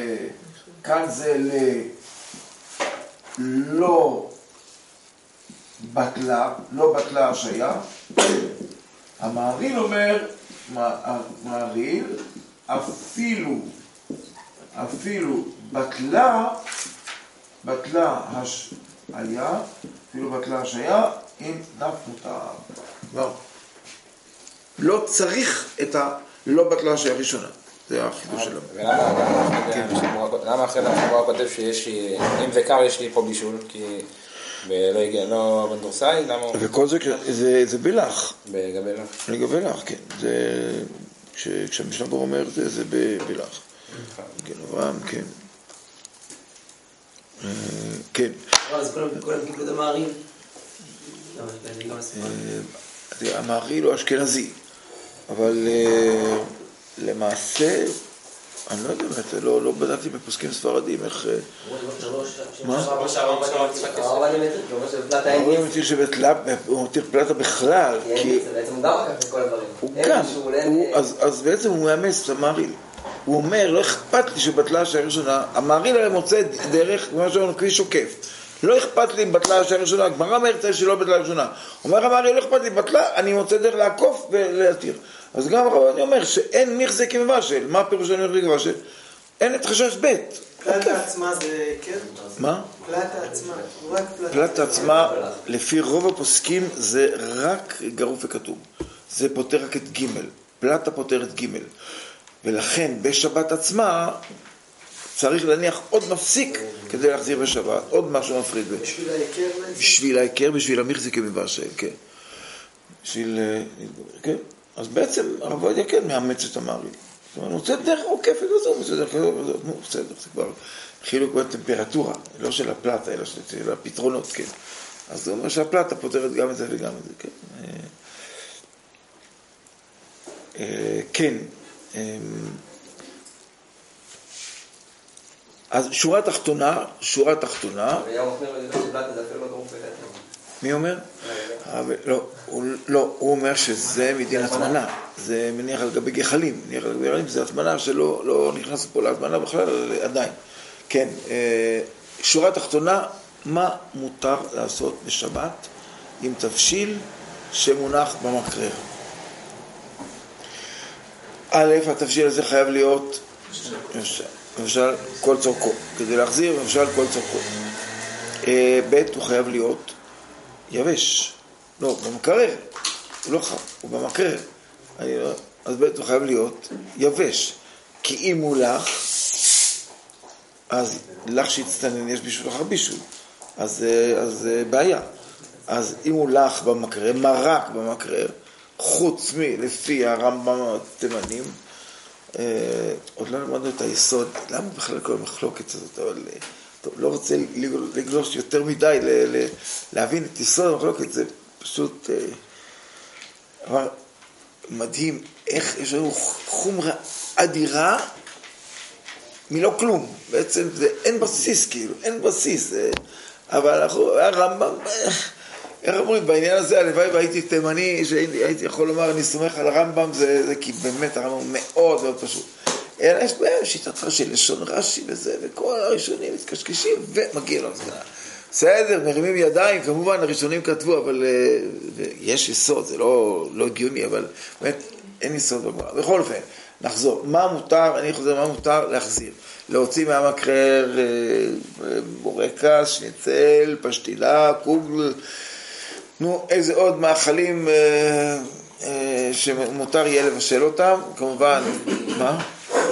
כאן זה ל... לא בטלה, לא בטלה השעיה. המעריל אומר, המעריל, אפילו, אפילו בטלה, בטלה השעיה, אפילו בטלה השעיה, אם דף מותר. לא. לא צריך את הלא בטלה השעיה הראשונה. זה החידוש שלנו. ולמה אחרי המחבר כותב שיש, אם זה קר יש לי פה בישול, כי לא בנדורסאי, למה... וכל זה, זה בלח. לגבי לך. לגבי לך, כן. כשהמשנה ברורה אומר, זה בלח. כן, אברהם, כן. כן. אז כולם קיבלו את המעריל? המעריל הוא אשכנזי, אבל למעשה, אני לא יודע באמת, לא בדקתי בפוסקים ספרדים, איך... מה? הוא מתיר פלטה בכלל, כי... בעצם הוא גם לקח את כל הדברים. הוא גם, אז בעצם הוא מאמץ את המעריל. הוא אומר, לא אכפת לי שבטלה השעיה הראשונה, המעריל הרי מוצא דרך, כמו שאומרים, כביש עוקף. לא אכפת לי בטלה השעיה הראשונה, הגמרא אומרת שלא בטלה הראשונה. אומר המעריל, לא אכפת לי בטלה, אני מוצא דרך לעקוף ולהתיר. אז גם אני אומר שאין מחזק עם מבשל. מה הפירוש אני מחזק עם מבשל? אין את חשש בית. פלטה עצמה זה כן? מה? פלטה עצמה. פלטה עצמה, לפי רוב הפוסקים, זה רק גרוף וכתוב. זה פותר רק את ג' פלטה פותר את ג' ולכן בשבת עצמה צריך להניח עוד מפסיק כדי להחזיר בשבת, עוד משהו מפריד. בשביל ההיקר? בשביל ההיקר, בשביל המחזיק עם מבשל, כן. בשביל... כן. אז בעצם הרב עובדיה כן מאמץ את המעריל. זאת אומרת, הוא מוצא דרך עוקפת וזו, הוא מוצא דרך כזו, בסדר, זה כבר חילוק בטמפרטורה, לא של הפלטה, אלא של הפתרונות, כן. אז זה אומר שהפלטה פותרת גם את זה וגם את זה, כן. כן. אז שורה תחתונה, שורה תחתונה... מי אומר? לא, הוא אומר שזה מדין התמנה, זה מניח על גבי גחלים, מניח על גבי גחלים, זה התמנה שלא נכנס פה להתמנה בכלל, עדיין. כן, שורה תחתונה, מה מותר לעשות בשבת עם תבשיל שמונח במקרר? א', התבשיל הזה חייב להיות, למשל, כל צורכו, כדי להחזיר, למשל, כל צורכו. ב', הוא חייב להיות יבש, לא, במקרר, הוא לא חם, הוא במקרר, אז ב' הוא חייב להיות יבש, כי אם הוא לח, אז לח שהצטנן יש בישול אחר בישול, אז, אז בעיה. אז אם הוא לח במקרר, מרק במקרר, חוץ מלפי הרמב"ם התימנים, עוד לא למדנו את היסוד, למה בכלל כל המחלוקת הזאת, אבל טוב, לא רוצה לגלוש יותר מדי, להבין את יסוד המחלוקת, זה פשוט אבל מדהים, איך יש לנו חומרה אדירה מלא כלום, בעצם זה אין בסיס כאילו, אין בסיס, אבל אנחנו, הרמב"ם, איך אומרים, בעניין הזה, הלוואי והייתי תימני, שהייתי יכול לומר, אני סומך על הרמב"ם, זה, זה כי באמת הרמב"ם מאוד מאוד פשוט. אלא יש בהם שיטתך של לשון רש"י וזה, וכל הראשונים מתקשקשים, ומגיע למסקנה. בסדר, מרימים ידיים, כמובן הראשונים כתבו, אבל יש יסוד, זה לא, לא הגיוני, אבל באמת אין יסוד בגמרא. בכל אופן, נחזור. מה מותר, אני חוזר, מה מותר להחזיר? להוציא מהמקרר בורקס, שניצל, פשטילה, קוגל, נו, איזה עוד מאכלים אה, אה, שמותר יהיה לבשל אותם, כמובן, מה?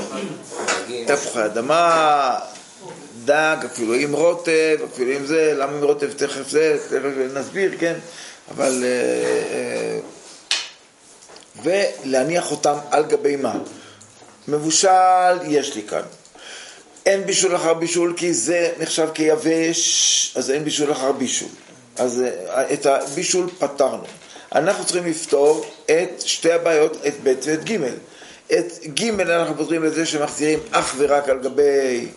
תפוחי אדמה, דג, אפילו עם רוטב, אפילו עם זה, למה עם רוטב תכף זה, תכף נסביר, כן? אבל, אה, אה, ולהניח אותם על גבי מה? מבושל יש לי כאן. אין בישול אחר בישול, כי זה נחשב כיבש, אז אין בישול אחר בישול. אז את הבישול פתרנו. אנחנו צריכים לפתור את שתי הבעיות, את ב' ואת ג'. את ג' אנחנו פותרים לזה שמחזירים אך ורק על גבי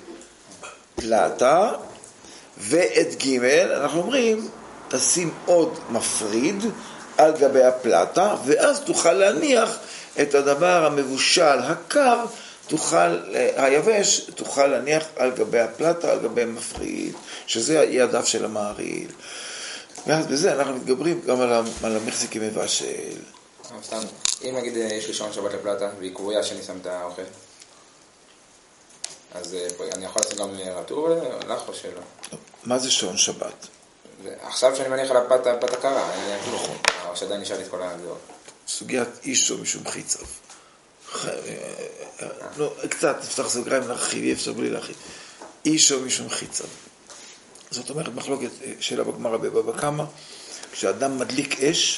פלטה, ואת ג' אנחנו אומרים, תשים עוד מפריד על גבי הפלטה, ואז תוכל להניח את הדבר המבושל הקר, תוכל, היבש, תוכל להניח על גבי הפלטה, על גבי מפריד, שזה ידיו של המעריל. ואז בזה אנחנו מתגברים גם על המחזיק מבשל. סתם, אם נגיד יש לי שעון שבת לפלטה, והיא קרויה שאני שם את האוכל, אז אני יכול לעשות גם רטור לך או שלא? מה זה שעון שבת? עכשיו שאני מניח על הפת הקרה, נכון. או שעדיין נשאר לי את כל הגדול. סוגיית איש או משום חיצב. לא, קצת, נפתח סוגריים להרחיב, אי אפשר בלי להרחיב. איש או משום חיצב. זאת אומרת, מחלוקת שאלה בגמרא בבבא קמא, כשאדם מדליק אש,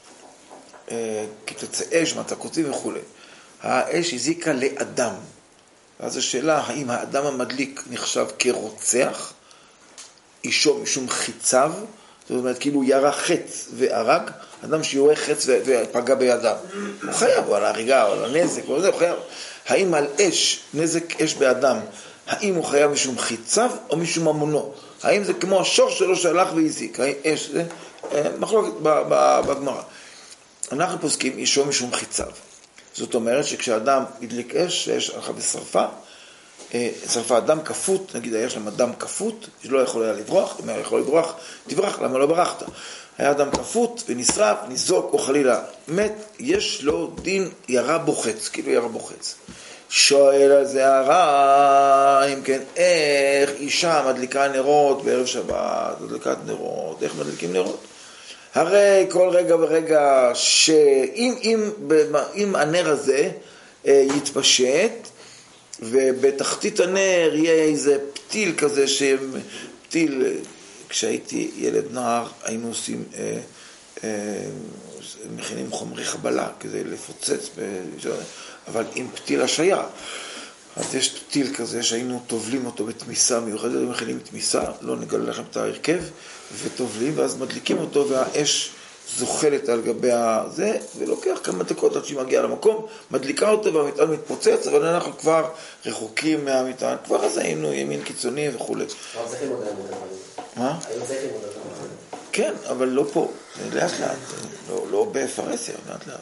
כי תצא אש, מצקוצים וכו'. האש הזיקה לאדם. אז השאלה, האם האדם המדליק נחשב כרוצח, אישו משום חיציו, זאת אומרת, כאילו ירה חץ והרג, אדם שיורה חץ ופגע בידם. הוא חייב, או על ההריגה, או על הנזק, או זה, הוא חייב. האם על אש, נזק אש באדם, האם הוא חייב משום חיציו או משום ממונו? האם זה כמו השור שלו שהלך והזיק? אש, זה מחלוקת בגמרא. אנחנו פוסקים אישו משום חיציו. זאת אומרת שכשאדם ידליק אש, אש הלכה בשרפה, שרפה אדם כפות, נגיד היה שם אדם כפות, לא יכול היה לברוח, אם היה יכול לברוח, תברח, למה לא ברחת? היה אדם כפות ונשרף, ניזוק או חלילה מת, יש לו דין ירה בוחץ, כאילו ירה בוחץ. שואל על זה הרע, אם כן, איך אישה מדליקה נרות בערב שבת, מדליקת נרות, איך מדליקים נרות? הרי כל רגע ורגע שאם אם, אם הנר הזה יתפשט, ובתחתית הנר יהיה איזה פתיל כזה, פתיל, כשהייתי ילד נער היינו עושים, אה, אה, מכינים חומרי חבלה כדי לפוצץ, אבל עם פתיל השעיה. אז יש פתיל כזה שהיינו טובלים אותו בתמיסה מיוחדת, מכינים תמיסה, לא נגלה לכם את ההרכב, וטובלים, ואז מדליקים אותו, והאש זוחלת על גבי הזה, ולוקח כמה דקות עד שהיא מגיעה למקום, מדליקה אותו והמטען מתפוצץ, אבל אנחנו כבר רחוקים מהמטען, כבר אז היינו ימין קיצוני וכו'. אבל צריכים עוד לעמוד. מה? היו צריכים עוד לעמוד. כן, אבל לא פה, לאט לאט, לא, לא בפרסיה, לאט לאט.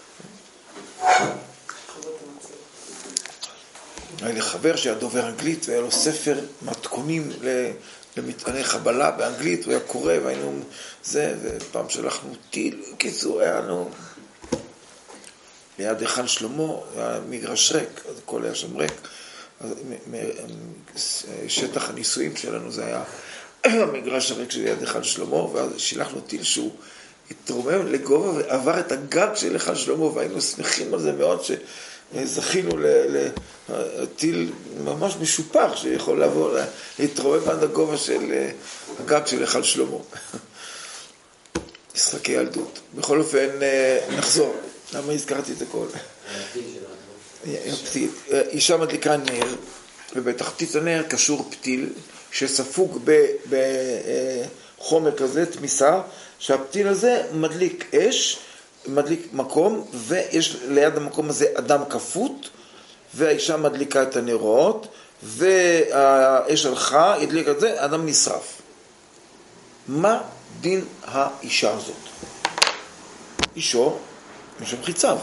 היה לי חבר שהיה דובר אנגלית, והיה לו ספר מתכונים למטעני חבלה באנגלית, הוא היה קורא, והיינו זה, ופעם שלחנו טיל, קיצור, היה לנו ליד היכל שלמה, היה מגרש ריק, אז הכל היה שם ריק, שטח הניסויים שלנו זה היה המגרש הריק של ליד היכל שלמה, ואז שילחנו טיל שהוא התרומם לגובה ועבר את הגג של היכל שלמה, והיינו שמחים על זה מאוד שזכינו לטיל ממש משופח שיכול לעבור, להתרומם עד הגובה של הגג של היכל שלמה. משחקי ילדות. בכל אופן, נחזור. למה הזכרתי את הכל? פתיל. אישה מדליקה נר, ובתחתית הנר קשור פתיל, שספוג בחומר כזה, תמיסה, שהפתיל הזה מדליק אש, מדליק מקום, ויש ליד המקום הזה אדם כפות, והאישה מדליקה את הנרות, והאש הלכה, הדליקה את זה, אדם נשרף. מה דין האישה הזאת? אישו, משום חיציו.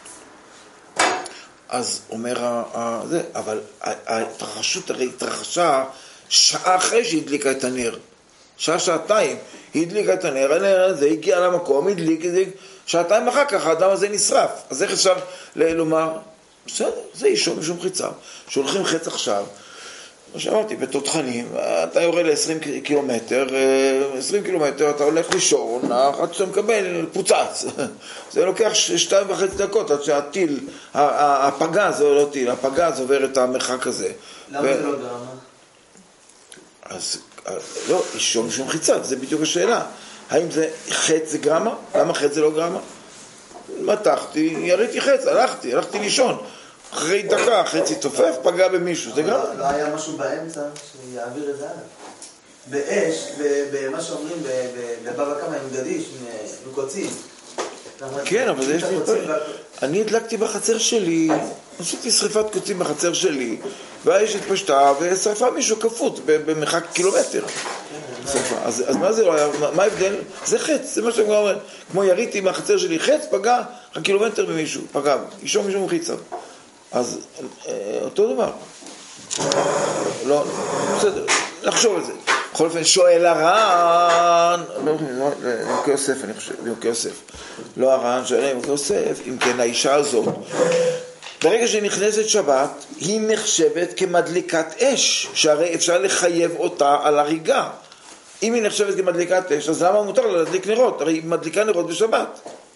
אז אומר זה, אבל ההתרחשות הרי התרחשה שעה אחרי שהדליקה את הנר. שעה, שעתיים, היא הדליקה את הנר, הנר הזה הגיע למקום, הדליק, הדליק, שעתיים אחר כך האדם הזה נשרף. אז איך אפשר לומר? בסדר, זה אישו משום חיציו. שולחים חץ עכשיו, כמו שאמרתי, בתותחנים, אתה יורה ל-עשרים קילומטר, עשרים קילומטר, אתה הולך לישון, עד שאתה מקבל פוצץ. זה לוקח שתיים וחצי דקות, עד שהטיל, הפגז, זה לא טיל, הפגז עובר את המרחק הזה. למה זה לא גרמה? אז, לא, אישו משום חיציו, זה בדיוק השאלה. האם זה חץ זה גרמה? למה חץ זה לא גרמה? מתחתי, יריתי חץ, הלכתי, הלכתי לישון. אחרי דקה, חצי תופף, פגע במישהו, זה גם? לא היה משהו באמצע שיעביר את זה עליו. באש, במה שאומרים, בבבא קמא עם גדיש, עם קוצים. כן, אבל זה יש לי... אני הדלקתי בחצר שלי, עשיתי שריפת קוצים בחצר שלי, והאש התפשטה ושרפה מישהו כפות במרחק קילומטר. אז מה זה לא היה? מה ההבדל? זה חץ, זה מה שאני אומר. כמו יריתי מהחצר שלי, חץ פגע הקילומטר במישהו, פגע, אישו מישהו מחיציו. אז אותו דבר. לא, בסדר, נחשוב על זה. בכל אופן שואל הר"ן, ימקי יוסף אני חושב, ימקי יוסף, לא הר"ן, שואל ימקי יוסף, אם כן האישה הזאת, ברגע שנכנסת שבת, היא נחשבת כמדליקת אש, שהרי אפשר לחייב אותה על הריגה. אם היא נחשבת כמדליקת אש, אז למה מותר לה להדליק נרות? הרי היא מדליקה נרות בשבת.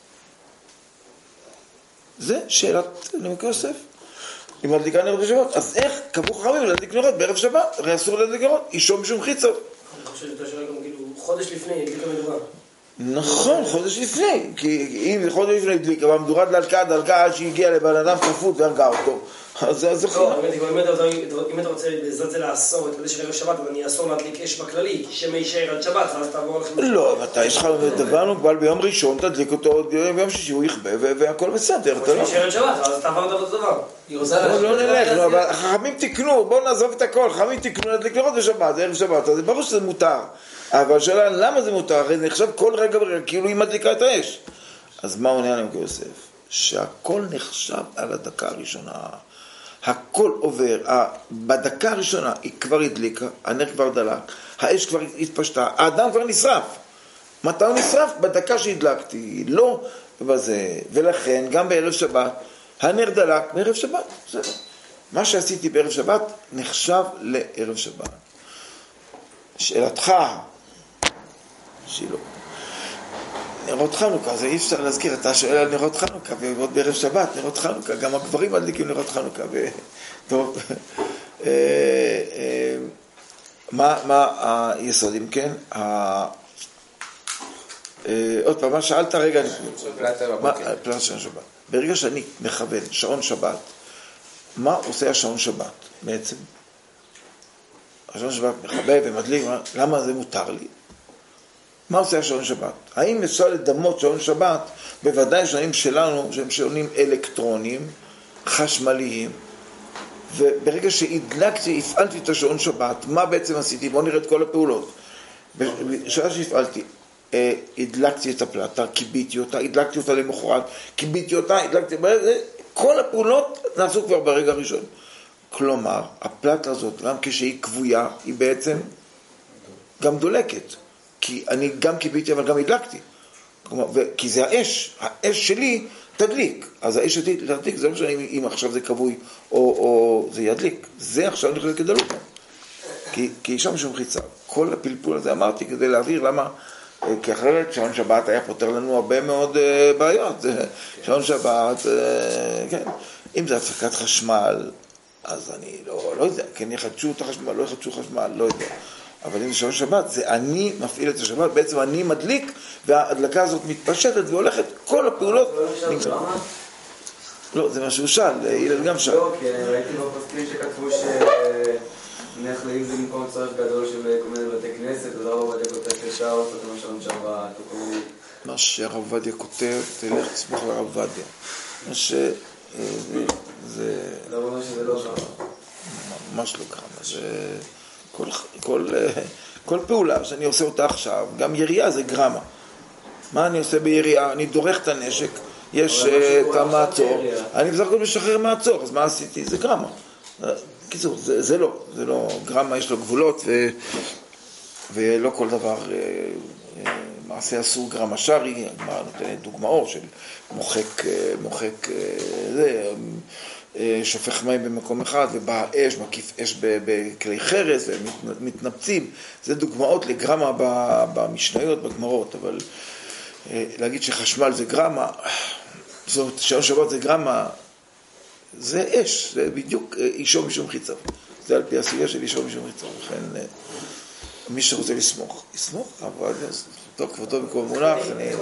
זה שאלת ימקי יוסף. היא מדליקה נרות בשבת, אז איך קבעו חכמים להדליק נרות בערב שבת? הרי אסור להדליק נרות, אישום משום חיצו. אני חושב שאתה שואל גם כאילו חודש לפני, הדליקה מדורה. נכון, חודש לפני, כי אם חודש לפני הדליקה, והמדורה דלקה, דלקה עד שהגיעה לבן אדם כפות והרגה אותו. אז זה חינם. לא, אם אתה רוצה בעזרת זה לאסור את כדי של ערב שבת, אז אני אסור להדליק אש בכללי, כי שמא יישאר עד שבת, ואז תעבור לכם... לא, אתה יש לך דבר מוגבל ביום ראשון, תדליק אותו ביום שישי, הוא יכבה, והכל בסדר. או שיישאר עד שבת, אז תעבור אותו דבר. לא נלך, אבל החכמים תקנו, בואו נעזוב את הכל, חכמים תקנו להדליק נרות בשבת, ערב שבת, אז ברור שזה מותר. אבל השאלה, למה זה מותר? הרי זה נחשב כל רגע ורגע, כאילו היא מדליקה את האש. אז מה עונה עליהם כיוסף? שהכל נחשב על הדקה הראשונה. הכל עובר, בדקה הראשונה היא כבר הדליקה, הנר כבר דלק, האש כבר התפשטה, האדם כבר נשרף. מתי הוא נשרף? בדקה שהדלקתי, לא בזה. ולכן גם בערב שבת, הנר דלק בערב שבת. זה מה שעשיתי בערב שבת נחשב לערב שבת. שאלתך, שילו, נרות חנוכה, זה אי אפשר להזכיר, אתה שואל על נרות חנוכה, ועוד בערב שבת, נרות חנוכה, גם הגברים מדליקים נרות חנוכה, טוב, מה היסודים, כן? עוד פעם, מה שאלת רגע, פלט שעון שבת, ברגע שאני מכוון שעון שבת, מה עושה השעון שבת בעצם? השעון שבת מכבה ומדליק, למה זה מותר לי? מה עושה השעון שבת? האם אפשר לדמות שעון שבת? בוודאי שעונים שלנו, שהם שעונים אלקטרוניים, חשמליים, וברגע שהדלקתי, הפעלתי את השעון שבת, מה בעצם עשיתי? בואו נראה את כל הפעולות. בשעה שהפעלתי, הדלקתי את הפלטה, קיביתי אותה, הדלקתי אותה למחרת, קיביתי אותה, הדלקתי... כל הפעולות נעשו כבר ברגע הראשון. כלומר, הפלטה הזאת, גם כשהיא קבויה, היא בעצם גם דולקת. כי אני גם קיביתי, אבל גם הדלקתי. כלומר, כי זה האש, האש שלי תדליק. אז האש שלי תדליק, זה לא משנה אם עכשיו זה קבוי או, או זה ידליק. זה עכשיו נחלק כדלוק. כי, כי יש שם שום חיצה. כל הפלפול הזה אמרתי כדי להעביר למה, כי אחרת שעון שבת היה פותר לנו הרבה מאוד uh, בעיות. שעון שבת, uh, כן. אם זה הפסקת חשמל, אז אני לא, לא יודע, כן יחדשו את החשמל, לא יחדשו חשמל, לא יודע. אבל אם זה שעון שבת, זה אני מפעיל את השבת, בעצם אני מדליק, וההדלקה הזאת מתפשטת והולכת, כל הפעולות... לא, זה משהו שאל, הלל גם שאל. לא, כי ראיתי בפוסטים שכתבו שנניח לאם זה מקום צורך גדול של כל מיני בתי כנסת, אז הרב עובדיה כותב לשעות, זאת אומרת שעון שבת, מה שהרב עובדיה כותב, תלך תסמוך לרב עובדיה. מה ש... זה... זה אומר שזה לא שם. ממש לא כמה, זה... כל, כל, כל פעולה שאני עושה אותה עכשיו, גם ירייה זה גרמה. מה אני עושה בירייה? אני דורך את הנשק, יש את המעצור, אני בסך הכל משחרר מעצור, אז מה עשיתי? זה גרמה. קיצור, זה, זה לא, זה לא, גרמה יש לו גבולות, ו, ולא כל דבר, מעשה אסור גרמה שרי, הגמרא נותנת דוגמאות של מוחק, מוחק, זה, שופך מים במקום אחד ובא אש, מקיף אש בכלי חרס ומתנפצים. זה דוגמאות לגרמה במשניות, בגמרות, אבל להגיד שחשמל זה גרמה, זאת שעון שבת זה גרמה, זה אש, זה בדיוק אישום משום חיצה. זה על פי הסוגיה של אישום משום חיצה. לכן מי שרוצה לסמוך, יסמוך, אבל טוב, כבודו במקום מונח.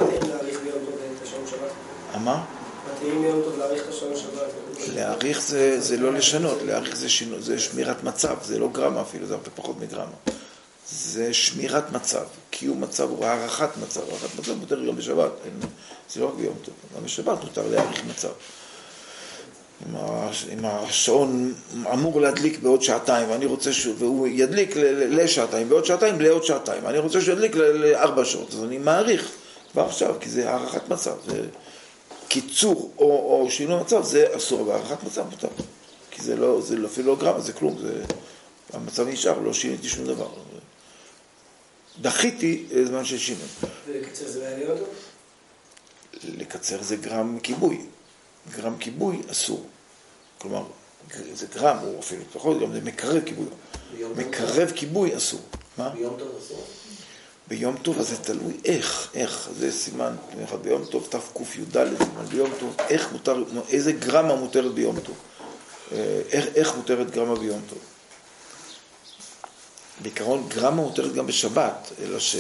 מה? מתאים יום טוב להאריך את השעון שבת. להאריך זה, זה לא לשנות, להאריך זה, שינו, זה שמירת מצב, זה לא גרמה אפילו, זה הרבה פחות מגרמה. זה שמירת מצב, קיום מצב הוא הערכת מצב, הערכת מצב מותר גם בשבת, זה לא רק ביום טוב, גם בשבת מותר להאריך מצב. אם השעון אמור להדליק בעוד שעתיים, ואני רוצה שהוא, והוא ידליק לשעתיים, בעוד שעתיים לעוד שעתיים, אני רוצה שהוא ידליק לארבע שעות, אז אני מעריך כבר עכשיו, כי זה הערכת מצב, זה... קיצור או, או שינוי מצב, זה אסור, בהערכת מצב מותר. כי זה לא, זה אפילו לא גרמה, זה כלום, זה, המצב נשאר, לא שיניתי שום דבר. דחיתי זמן של שינוי. ולקצר זה בעיה להיות? לקצר זה גרם כיבוי. גרם כיבוי אסור. כלומר, זה גרם, הוא אפילו פחות, גם זה מקרב כיבוי. מקרב כיבוי אסור. מה? ביום טוב אסור? ביום טוב, אז זה תלוי איך, איך, זה סימן, ביום טוב, תף קוף י"ד, ביום טוב, איך מותר, איזה גרמה מותרת ביום טוב. איך, איך מותרת גרמה ביום טוב. בעיקרון, גרמה מותרת גם בשבת, אלא ש...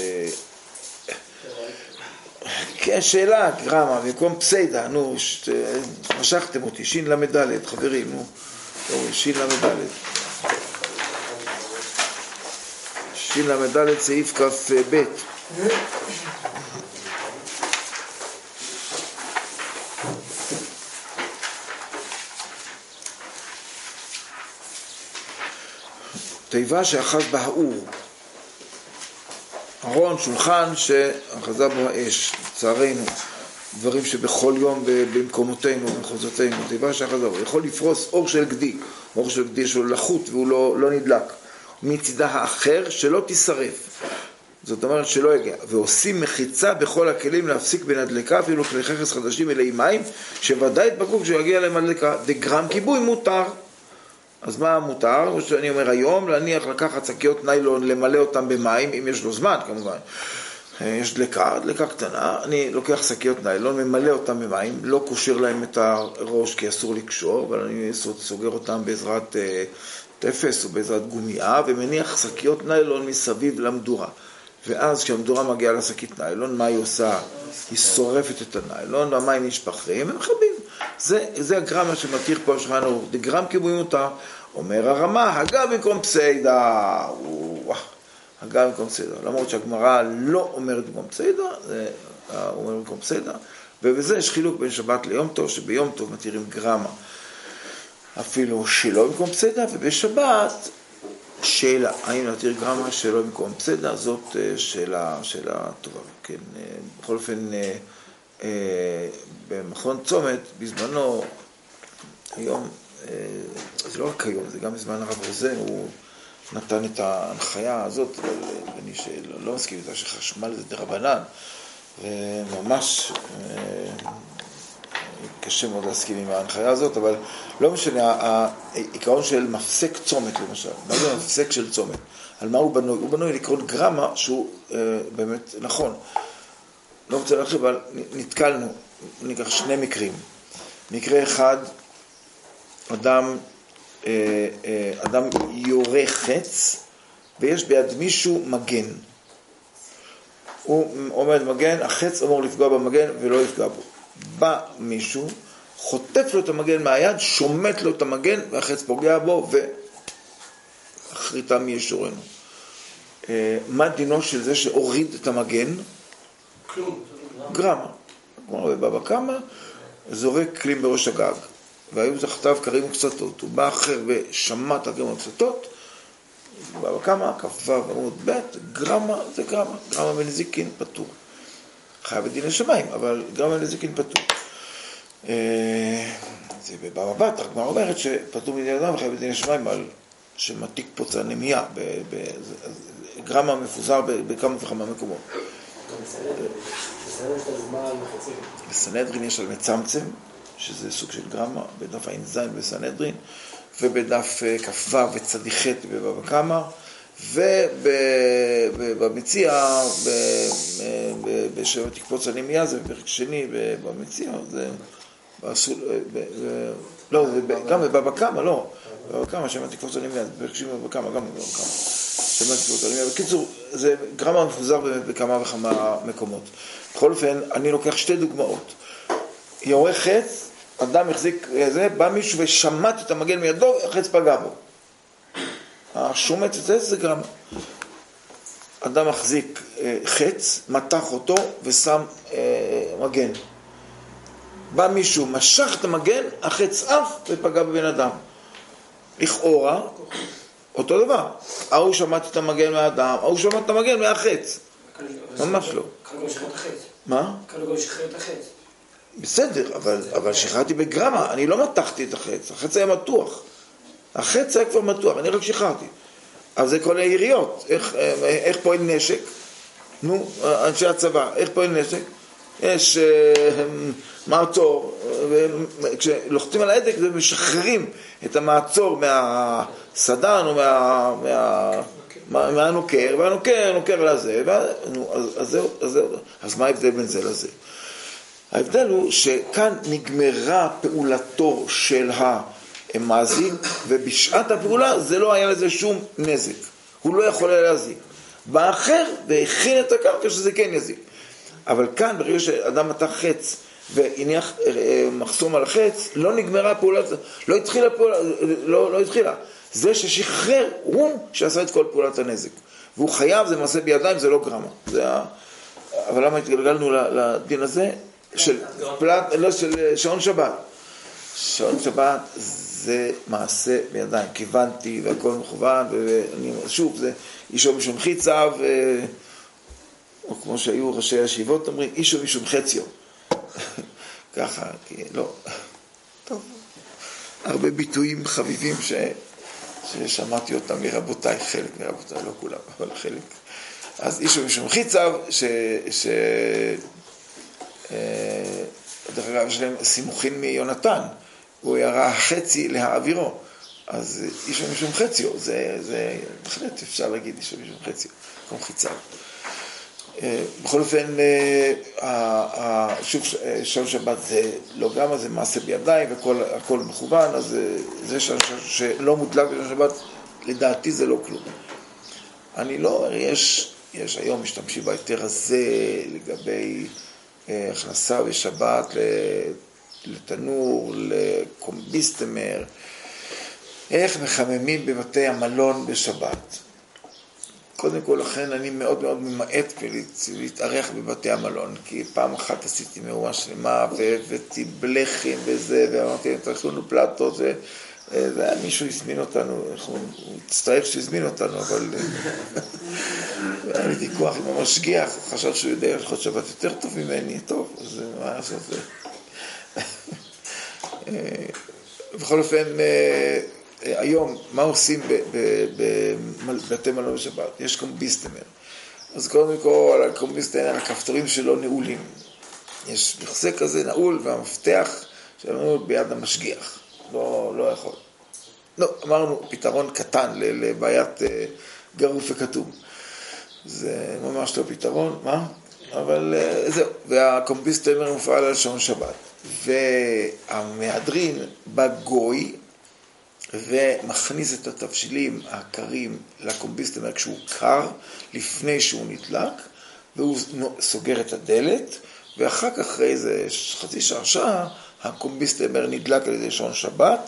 כן, שאלה, גרמה, במקום פסיידה, נו, ש... משכתם אותי, שין למדלת, חברים, נו, שין למדלת. שין למדלת, סעיף כף ב'. תיבה שאחז בה האור. ארון, שולחן שאחזה בו האש, לצערנו, דברים שבכל יום במקומותינו, במחוזותינו, תיבה שאחזה בו. יכול לפרוס אור של גדי, אור של גדי שלו לחוט והוא לא, לא נדלק. מצידה האחר שלא תישרף. זאת אומרת שלא יגיע. ועושים מחיצה בכל הכלים להפסיק בין הדלקה, אפילו כלי חכס חדשים אלי מים, שוודאי התבקעו כשיגיע להם הדלקה. דגרם כיבוי מותר. אז מה מותר? או שאני אומר היום, להניח לקחת שקיות ניילון, למלא אותם במים, אם יש לו זמן כמובן. יש דלקה, דלקה קטנה, אני לוקח שקיות ניילון, ממלא אותם במים, לא קושר להם את הראש כי אסור לקשור, אבל אני סוגר אותם בעזרת תפס או בעזרת גומיה, ומניח שקיות ניילון מסביב למדורה. ואז כשהמדורה מגיעה לשקית ניילון, מה היא עושה? היא שורפת את הניילון, והמים נשפכים, הם מכבים. זה, זה הגרמה שמתיר פה השולחן ערוך. דגרם כיבוי מותר. אומר הרמה, הגה במקום פסיידה. הגה במקום פסיידה. למרות שהגמרא לא אומרת במקום פסיידה, זה אומר במקום פסיידה. ובזה יש חילוק בין שבת ליום טוב, שביום טוב מתירים גרמה. אפילו שלא במקום פסיידה, ובשבת שאלה, האם להתיר גרמה שלא במקום פסיידה, זאת שאלה, שאלה טובה. כן, בכל אופן, במכון צומת, בזמנו, היום, זה לא רק היום, זה גם בזמן הרב רוזן, הוא נתן את ההנחיה הזאת, ואני שלא מסכים איתה שחשמל זה דרבנן, וממש קשה מאוד להסכים עם ההנחיה הזאת, אבל לא משנה, העיקרון של מפסק צומת למשל, מה זה מפסק של צומת? על מה הוא בנוי? הוא בנוי לקרוא גרמה שהוא באמת נכון. לא רוצה להרחיב, אבל נתקלנו, ניקח שני מקרים. מקרה אחד, אדם, אדם יורה חץ, ויש ביד מישהו מגן. הוא עומד מגן, החץ אמור לפגוע במגן ולא יפגע בו. בא מישהו, חוטף לו את המגן מהיד, שומט לו את המגן, והחץ פוגע בו, ואחריתם ישורנו. מה דינו של זה שהוריד את המגן? כלום. גרמה. כמו בבא קמא, זורק כלים בראש הגג. והיו תחתיו קרים וקצתות. הוא בא אחר ושמט הקרים וקצתות, בבא קמא, כ"ו עמוד ב', גרמה זה גרמה. גרמה בנזיקין פטור. חייב בדין השמיים, אבל גרמה בנזיקין פטור. זה בבבא בתרא, הגמרא אומרת שפטור מדין אדם וחייב בדין השמיים על שמתיק פוצע נמייה. גרמה מפוזר בכמה וכמה מקומות. בסנהדרין יש על מצמצם, שזה סוג של גרמה, בדף עין זין בסנהדרין, ובדף כ"ו וצדיח בבבא קמא, ובמציע, בשבע תקפוץ הנמייה, זה בפרק שני במציע, זה לא, גם בבבא קמא, לא, בבבא קמא, שבע תקפוץ הנמייה, זה בפרק שני בבבא קמא, גם בבבא קמא. בקיצור, זה גרמה מפוזר בכמה וכמה מקומות. בכל אופן, אני לוקח שתי דוגמאות. יורה חץ, אדם החזיק זה, בא מישהו ושמט את המגן מידו, החץ פגע בו. השומט את זה, זה גרמה. אדם מחזיק חץ, מתח אותו ושם מגן. בא מישהו, משך את המגן, החץ אף ופגע בבן אדם. לכאורה, אותו דבר. ההוא שמט את המגן מהאדם, ההוא שמט את המגן מהחץ. ממש לא. כאן גם שחרר את החץ. מה? כאן גם שחרר את החץ. בסדר, אבל, אבל שחררתי בגרמה, אני לא מתחתי את החץ, החץ היה מתוח. החץ היה כבר מתוח, אני רק שחררתי. אז זה כל היריות, איך, איך פועל נשק? נו, אנשי הצבא, איך פועל נשק? יש מעצור, וכשלוחצים על ההדק זה משחררים את המעצור מהסדן או מהנוקר, והנוקר נוקר לזה, אז מה ההבדל בין זה לזה? ההבדל הוא שכאן נגמרה פעולתו של המאזין, ובשעת הפעולה זה לא היה לזה שום נזק, הוא לא יכול היה להזיק. באחר והכין את הקרקע שזה כן יזיק. אבל כאן, ברגע שאדם מתח חץ והניח מחסום על החץ, לא נגמרה פעולה, לא התחילה פעולה, לא, לא התחילה. זה ששחרר הוא שעשה את כל פעולת הנזק. והוא חייב, זה מעשה בידיים, זה לא גרמה. זה ה... אבל למה התגלגלנו לדין הזה? של פלט, לא, של שעון שבת. שעון שבת זה מעשה בידיים. כיוונתי והכל מכוון, ואני שוב, זה אישו משום חיצה, ו... או כמו שהיו ראשי הישיבות אומרים, אישו משום חציו. ככה, כי לא. טוב. הרבה ביטויים חביבים ש... ששמעתי אותם מרבותיי, חלק מרבותיי, לא כולם, אבל חלק. אז אישו משום חיצה, ש... ש... דרך אגב, יש להם סימוכין מיונתן. הוא ירה חצי להעבירו. אז אישו משום חציו, זה, זה, בהחלט אפשר להגיד אישו משום חציו, כמו חיצה. בכל אופן, שוב, שעון שבת זה לא גרמה, זה מעשה בידיים, והכל מכוון, אז זה שלא מודלק בשעון שבת, לדעתי זה לא כלום. אני לא, יש, יש היום משתמשים בהיתר הזה לגבי הכנסה בשבת לתנור, לקומביסטמר, איך מחממים בבתי המלון בשבת. קודם כל, לכן אני מאוד מאוד ממעט להתארח בבתי המלון, כי פעם אחת עשיתי מאומה שלמה, והבאתי בלחם וזה, ואמרתי, תעשו לנו פלטות, והיה מישהו הזמין אותנו, הוא הצטער שהזמין אותנו, אבל היה לי ויכוח עם המשגיח, חשב שהוא יודע הלכות שבת יותר טוב ממני, טוב, אז מה לעשות זה? בכל אופן, היום, מה עושים בבתי מלון בשבת? יש קומביסטמר. אז קודם כל, הקומביסטמר, הכפתורים שלו נעולים. יש מכסה כזה נעול, והמפתח שלנו ביד המשגיח. לא, לא יכול. לא, אמרנו, פתרון קטן לבעיית גרוף וכתום. זה ממש לא פתרון, מה? אבל זהו. והקומביסטמר מופעל על שעון שבת. והמהדרין בגוי, ומכניס את התבשילים הקרים לקומביסטמר כשהוא קר, לפני שהוא נדלק, והוא סוגר את הדלת, ואחר כך אחרי איזה חצי שעה שעה, הקומביסטמר נדלק על ידי שעון שבת,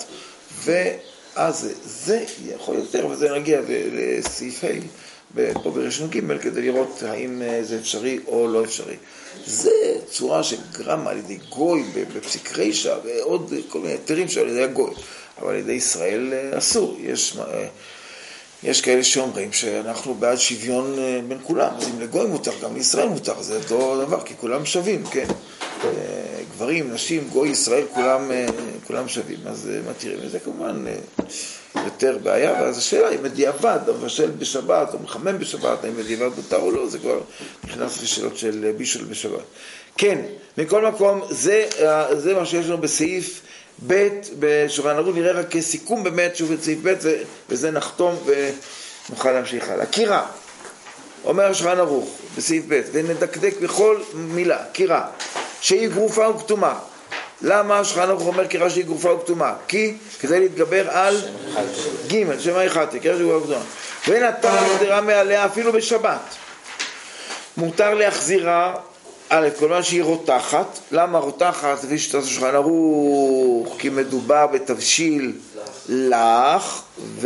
ואז זה, זה יכול יותר, וזה נגיע לסעיף ה' פה בראשון ג' כדי לראות האם זה אפשרי או לא אפשרי. זה צורה שגרמה על ידי גוי בפסיק רישא, ועוד כל מיני היתרים שעל ידי הגוי. אבל על ידי ישראל אסור. יש, יש כאלה שאומרים שאנחנו בעד שוויון בין כולם. אז אם לגוי מותר, גם לישראל מותר. זה אותו דבר, כי כולם שווים, כן. גברים, נשים, גוי, ישראל, כולם, כולם שווים. אז מתירים את זה כמובן יותר בעיה. ואז השאלה היא מדיעבד, מבשל בשבת או מחמם בשבת, האם מדיעבד מותר או לא, זה כבר נכנס לשאלות של בישול בשבת. כן, מכל מקום, זה, זה מה שיש לנו בסעיף ב' בשולחן ערוך, נראה רק כסיכום באמת, שוב את סעיף ב', וזה נחתום ונוכל להמשיך הלאה. קירה, אומר שולחן ערוך בסעיף ב', ונדקדק בכל מילה, קירה, שהיא גרופה וכתומה. למה שולחן ערוך אומר קירה שהיא גרופה וכתומה? כי כדי להתגבר על ג' שמה יחתי, קירה שהיא גרופה וכתומה. ונתן נדרה מעליה אפילו בשבת. מותר להחזירה א', כל מה שהיא רותחת. למה רותחת? לפי שיטת שולחן ערוך, כי מדובר בתבשיל לח,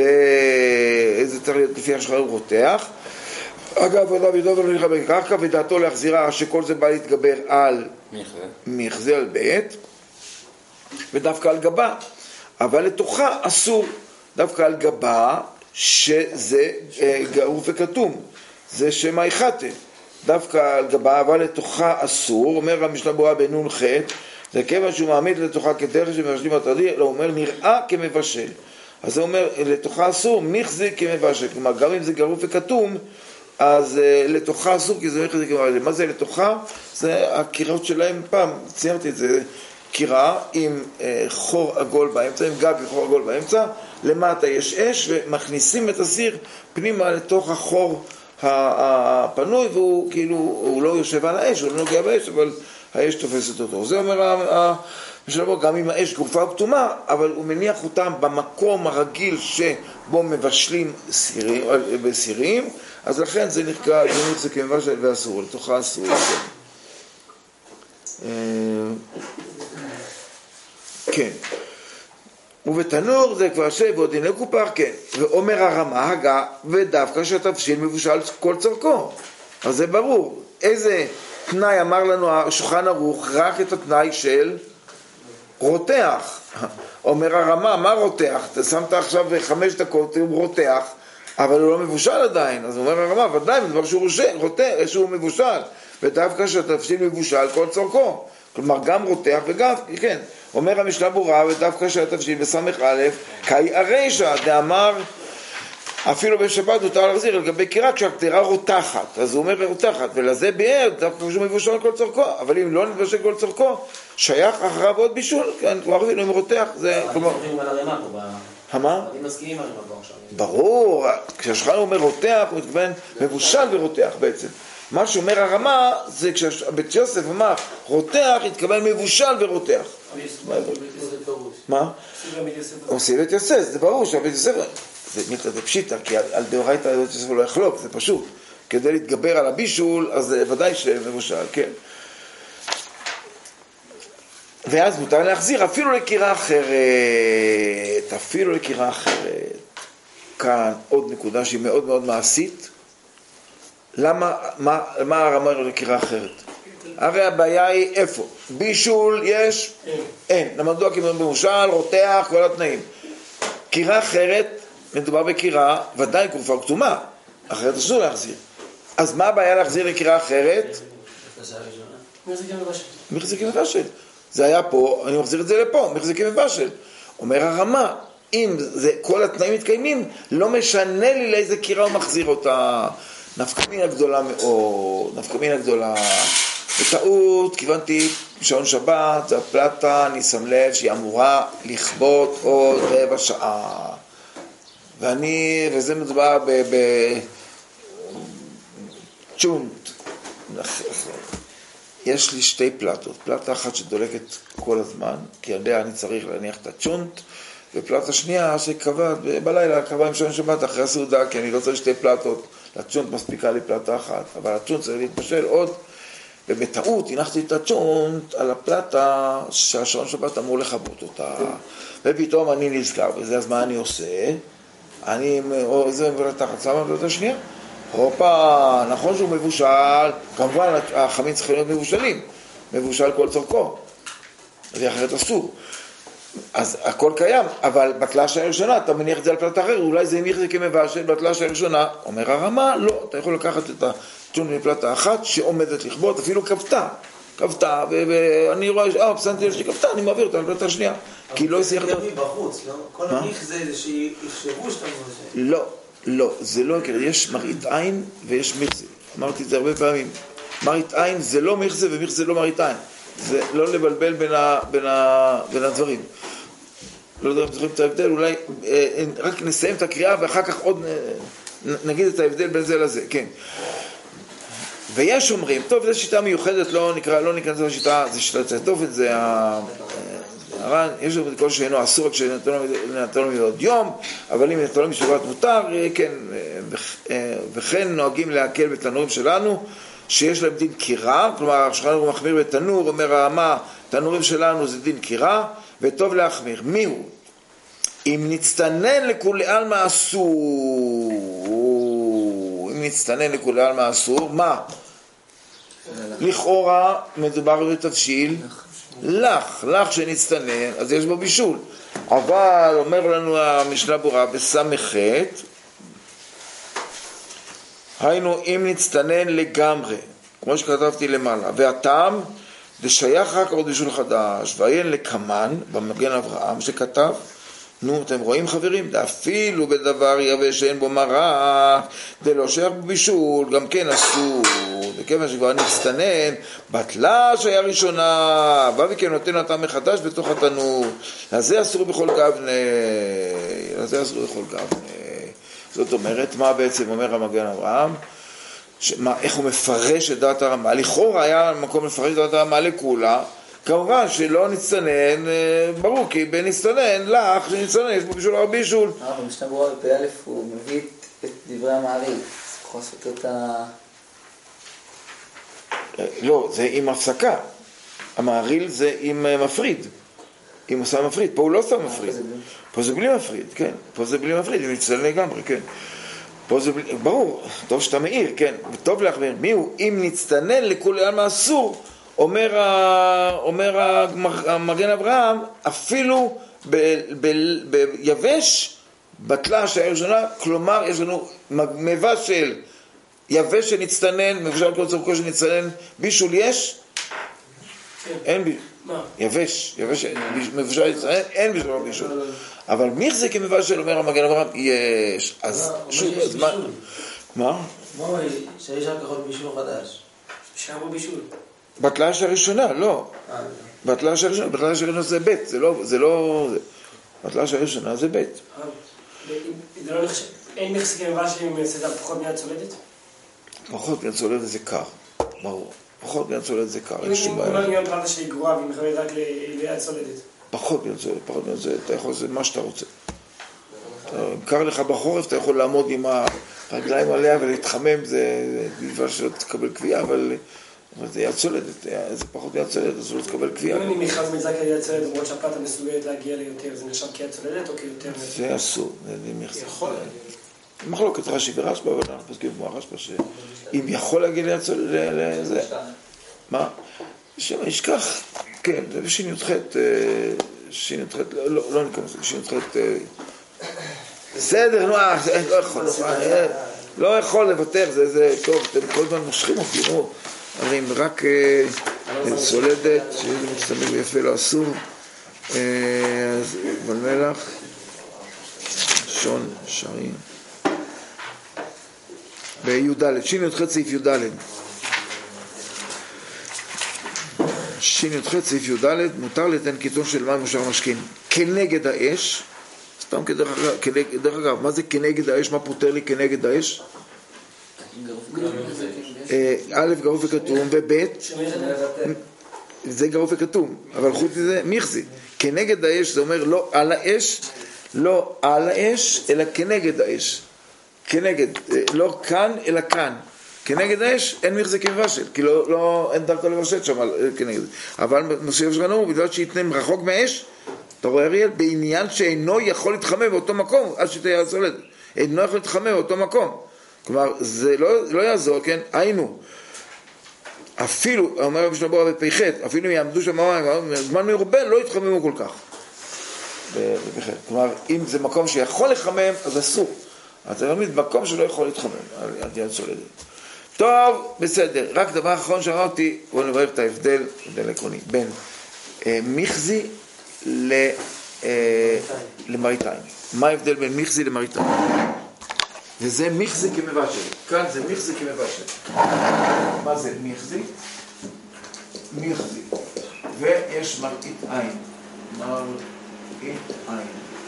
וזה צריך להיות לפי השולחן ערוך רותח. אגב, עבודה בדוב ולא נכבה בקרקע, ודעתו להחזירה שכל זה בא להתגבר על מכזה על בית, ודווקא על גבה. אבל לתוכה אסור, דווקא על גבה, שזה גרוף וכתום, זה שמה יחתה. דווקא על גבה, אבל לתוכה אסור, אומר המשנה ברורה בנון ח', זה כיוון שהוא מעמיד לתוכה כדרך שמבשלים התרדי, לא אומר נראה כמבשל. אז זה אומר לתוכה אסור, מכזה כמבשל. כלומר, גם אם זה גרוף וכתום, אז לתוכה אסור, כי זה הולך לזה. מה זה לתוכה? זה הקירות שלהם, פעם ציירתי את זה, קירה עם חור עגול באמצע, עם גב וחור עגול באמצע, למטה יש אש, ומכניסים את הסיר פנימה לתוך החור הפנוי, והוא כאילו, הוא לא יושב על האש, הוא לא נוגע באש, אבל האש תופסת אותו. זה אומר המשלבו, גם אם האש גופה פתומה, אבל הוא מניח אותם במקום הרגיל שבו מבשלים סירים, בסירים, אז לכן זה נקרא ג'נות זה כמבשל ואסור, לתוכה אסור. כן. ובתנור זה כבר שב ועוד הנה קופח, כן. ואומר הרמה הגה, ודווקא שהתבשיל מבושל כל צורכו. אז זה ברור. איזה תנאי אמר לנו השולחן ערוך? רק את התנאי של רותח. אומר הרמה, מה רותח? אתה שמת עכשיו חמש דקות, הוא רותח, אבל הוא לא מבושל עדיין. אז אומר הרמה, ודאי, מדבר שהוא רותח, שהוא מבושל. ודווקא שהתבשיל מבושל כל צורכו. כלומר, גם רותח וגם, כן. אומר המשנה ברורה, ודווקא שהתבשיל בסמך א', קאי הרישא, דאמר, אפילו בשבת מותר להחזיר על גבי קירה כשהקטירה רותחת. אז הוא אומר רותחת, ולזה ביאר, דווקא שהוא מבושל כל צורכו. אבל אם לא נבשל כל צורכו, שייך אחריו עוד בישול. כן, כבר אפילו אם רותח, זה כלומר... מה? אני מסכים עם הרמה פה עכשיו. ברור, כשהשולחן אומר רותח, הוא מתכוון מבושל ורותח בעצם. מה שאומר הרמה זה כשבית יוסף אמר רותח, התכוון מבושל ורותח. מה? עושים בית יוסף, זה ברור שהבית יוסף זה מילתא דפשיטא, כי על דאורייתא בית יוסף לא יחלוק, זה פשוט. כדי להתגבר על הבישול, אז ודאי שמבושל, כן. ואז מותר להחזיר אפילו לקירה אחרת, אפילו לקירה אחרת. כאן עוד נקודה שהיא מאוד מאוד מעשית. למה, מה, מה הרמה לא לקירה אחרת? הרי הבעיה היא איפה? בישול יש? אין. למדוע כי במושל, רותח, כל התנאים. קירה אחרת, מדובר בקירה, ודאי גופה כתומה, אחרת אסור להחזיר. אז מה הבעיה להחזיר לקירה אחרת? מחזיקים מבשל. זה היה פה, אני מחזיר את זה לפה, מחזיקים מבשל. אומר הרמה, אם זה, כל התנאים מתקיימים, לא משנה לי לאיזה קירה הוא מחזיר אותה. נפקא מינה גדולה מאוד, נפקא מינה גדולה. בטעות, כיוונתי שעון שבת, זה הפלטה, אני שם לב שהיא אמורה לכבות עוד רבע שעה. ואני, וזה מדובר בצ'ונט. יש לי שתי פלטות. פלטה אחת שדולקת כל הזמן, כי יודע אני צריך להניח את הצ'ונט, ופלטה שנייה שקבעת בלילה, קבעה עם שעון שבת אחרי הסעודה, כי אני לא צריך שתי פלטות. לצ'ונט מספיקה לי פלטה אחת, אבל הצ'ונט צריך להתבשל עוד, ובטעות הנחתי את הצ'ונט על הפלטה שהשעון שבת אמור לכבות אותה, ופתאום אני נזכר בזה, אז מה אני עושה? אני, או זה מבלת תחת, שמה את השנייה? הופה, נכון שהוא מבושל, כמובן החמים צריכים להיות מבושלים, מבושל כל צורכו, זה אחרת אסור. אז הכל קיים, אבל בתלש הראשונה אתה מניח את זה על פלטה אחרת, אולי זה הניח את זה כמבשל בתלש הראשונה. אומר הרמה, לא, אתה יכול לקחת את הצ'ון מפלטה אחת שעומדת לכבות, אפילו כבתה, כבתה, ואני רואה, אה, פסנתי יש לי כבתה, אני מעביר אותה על פלטה השנייה, כי לא יסיח את זה. בחוץ, לא? כל הניח זה שיחשבו שאתה מבשל. לא, לא, זה לא יקרה, יש מראית עין ויש מחזה, אמרתי את זה הרבה פעמים, מראית עין זה לא מחזה ומחזה לא מראית עין. זה לא לבלבל בין, ה, בין, ה, בין הדברים. לא יודע אם צריכים את ההבדל, אולי אה, רק נסיים את הקריאה ואחר כך עוד נ, נגיד את ההבדל בין זה לזה, כן. ויש אומרים, טוב, זו שיטה מיוחדת, לא נקרא, לא נקרא לזה שיטה, זה שיטה יוצאת דופן, זה הר"ן, יש לו כל שאינו אסור רק שנתנו לו עוד יום, אבל אם נתנו לו משבועת מותר, כן, וכן נוהגים להקל בתנורים שלנו, שיש להם דין קירה, כלומר, השולחן ערוך מחמיר בתנור, אומר הרמה, תנורים שלנו זה דין קירה, וטוב להחמיר. מי הוא? אם נצטנן לכולי עלמא אסור, אם נצטנן לכולי עלמא אסור, מה? לכאורה מדובר בתבשיל, לך, לך שנצטנן, אז יש בו בישול. אבל אומר לנו המשנה ברורה בסמכת, היינו אם נצטנן לגמרי, כמו שכתבתי למעלה, והטעם זה שייך רק עוד בישול חדש, ועיין לקמן במגן אברהם שכתב, נו, אתם רואים חברים? אפילו בדבר יבש שאין בו מרק, דלא שייך בבישול, גם כן אסור. וכיוון שכבר נצטנן, בטלה שהיה ראשונה, בא וכן נותן אותה מחדש בתוך התנור. אז זה אסור בכל גבנה. אז זה אסור בכל גבנה. זאת אומרת, מה בעצם אומר המגן אברהם? שמה, איך הוא מפרש את דעת הרמ"א? לכאורה היה מקום לפרש את דעת הרמ"א לכולה, כמובן שלא נצטנן, ברור, כי בנצטנן, לך, שנצטנן, יש בו בישול הרבה בישול. אה, במשנה ברורה בפ"א הוא מביא את דברי המעריל, יכול לעשות את ה... לא, זה עם הפסקה. המעריל זה עם מפריד. אם הוא שם מפריד, פה הוא לא שם מפריד. פה זה בלי מפריד, כן. פה זה בלי מפריד, אם נצטנן לגמרי, כן. פה זה בלי... ברור, טוב שאתה מאיר, כן. וטוב להחמיר. מי הוא? אם נצטנן לכולי עלמא אסור, אומר, ה... אומר המגן אברהם, אפילו ב... ב... ביבש, בטלה שהיה ראשונה, כלומר, יש לנו מבשל, יבש שנצטנן, מבשל כל צורכו שנצטנן, בישול יש? אין בישול. מה? יבש, יבש, מבשל נצטנן, אין בישול, לא בישול. אבל מי זה כמבשל, אומר המגן אברהם, יש. אז שוב, אז מה? מה? מה הוא שיש רק יכול בישול חדש? שם הוא בישול. בטלה הראשונה, לא. בטלה הראשונה, בטלה הראשונה זה בית, זה לא, זה לא, בטלה הראשונה זה בית. אין מחזיקים מבשלים אם זה פחות מיד צולדת? פחות מיד צולדת זה קר, ברור. פחות מיד צולדת זה קר, אין שום בעיה. אם מיד פרטה שהיא גרועה והיא מכוונת רק ליד צולדת? פחות מיד צולדת, פחות מיד צולדת, אתה יכול לעשות מה שאתה רוצה. קר לך בחורף, אתה יכול לעמוד עם הרגליים עליה ולהתחמם, זה דבר שלא תקבל קביעה, אבל... אבל זה יד צולדת, זה פחות יד צולדת, אז לא תקבל קביעה. אם אני מכרז מזק על יד צולדת, למרות שהפלטה מסוגלת להגיע ליותר, זה נחשב כיד צולדת או כיותר? זה אסור, זה יכול. מחלוקת רש"י ורשב"א, אבל אנחנו פוסקים כמו הרשב"א, שאם יכול להגיע ליד צולדת, זה... מה? שישכח, כן, זה בש"ח, ש"ח, לא ניכנס, ש"ח, בסדר, נו, לא יכול, לא יכול לוותר, זה טוב, אתם כל הזמן מושכים אותי, נו. אבל אם רק צולדת, שזה מצטמק ויפה לא אסור, אז במלח, שון, שרים, בי"ד, שי"ח סעיף י"ד, שי"ח סעיף י"ד, מותר לתן קיטון של מים ושאר משקין כנגד האש, סתם כדרך אגב, מה זה כנגד האש? מה פותר לי כנגד האש? א' גרוף וכתום, וב' זה גרוף וכתום, אבל חוץ מזה מחזי. כנגד האש זה אומר לא על האש, לא על האש, אלא כנגד האש. כנגד, לא כאן אלא כאן. כנגד האש אין מחזי כמבשל, כי לא, לא, אין דרכו לבשל שם כנגד. אבל מוסיף שלנו, בגלל שיתנם רחוק מהאש, אתה רואה אריאל, בעניין שאינו יכול להתחמם באותו מקום, עד שתהיה הצולדת. אינו יכול להתחמם באותו מקום. כלומר, זה לא, לא יעזור, כן? היינו. אפילו, אומר רבי שלמה בפ"ח, אפילו אם יעמדו שם מים, זמן מרובה לא יתחממו כל כך. בפ"ח. כלומר, אם זה מקום שיכול לחמם, אז אסור. אז זה תמיד מקום שלא יכול להתחמם. אל תהיה צולדת. טוב, בסדר. רק דבר אחרון שאמרתי, בואו נברר את ההבדל, הבדל עקרוני, בין אה, מחזי ל, אה, למראיתיים. מה ההבדל בין מחזי למראיתיים? וזה מחזי כמבשל. כאן זה מחזי כמבשל. מה זה מחזי? מחזי. ויש מראית עין. מראית עין.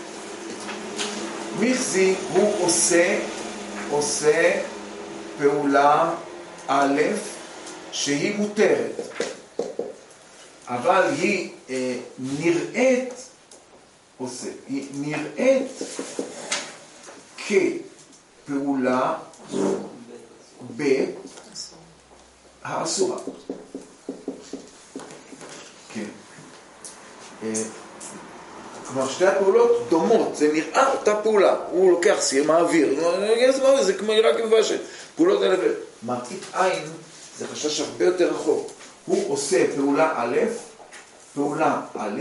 מחזי הוא עושה, עושה פעולה א' שהיא מותרת. אבל היא אה, נראית, עושה, היא נראית כ... פעולה ב' האסורה. כן. כלומר, שתי הפעולות דומות, זה נראה אותה פעולה. הוא לוקח סיר, מעביר, זה כמו רק מבשל. פעולות א' מראית עין, זה חשש הרבה יותר רחוק. הוא עושה פעולה א', פעולה א',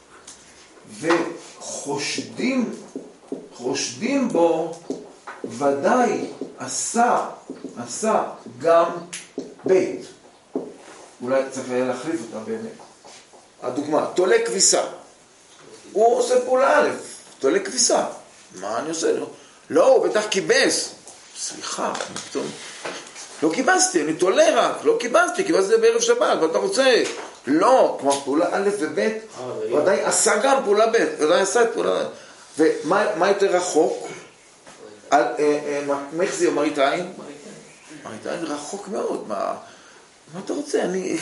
וחושדים, חושדים בו, ודאי עשה, עשה גם בית. אולי צריך להחליף אותה באמת. הדוגמה, תולה כביסה. הוא עושה פעולה א', תולה כביסה. מה אני עושה? לא, לא, הוא בטח קיבס. סליחה, פתאום. לא קיבסתי, אני תולה רק, לא קיבסתי, קיבסתי בערב שבת, ואתה רוצה. לא, כלומר, פעולה א' וב', ודאי עשה גם פעולה ב', ודאי עשה את פעולה. ומה יותר רחוק? מחזי או מראית עין? מראית עין רחוק מאוד. מה אתה רוצה? אני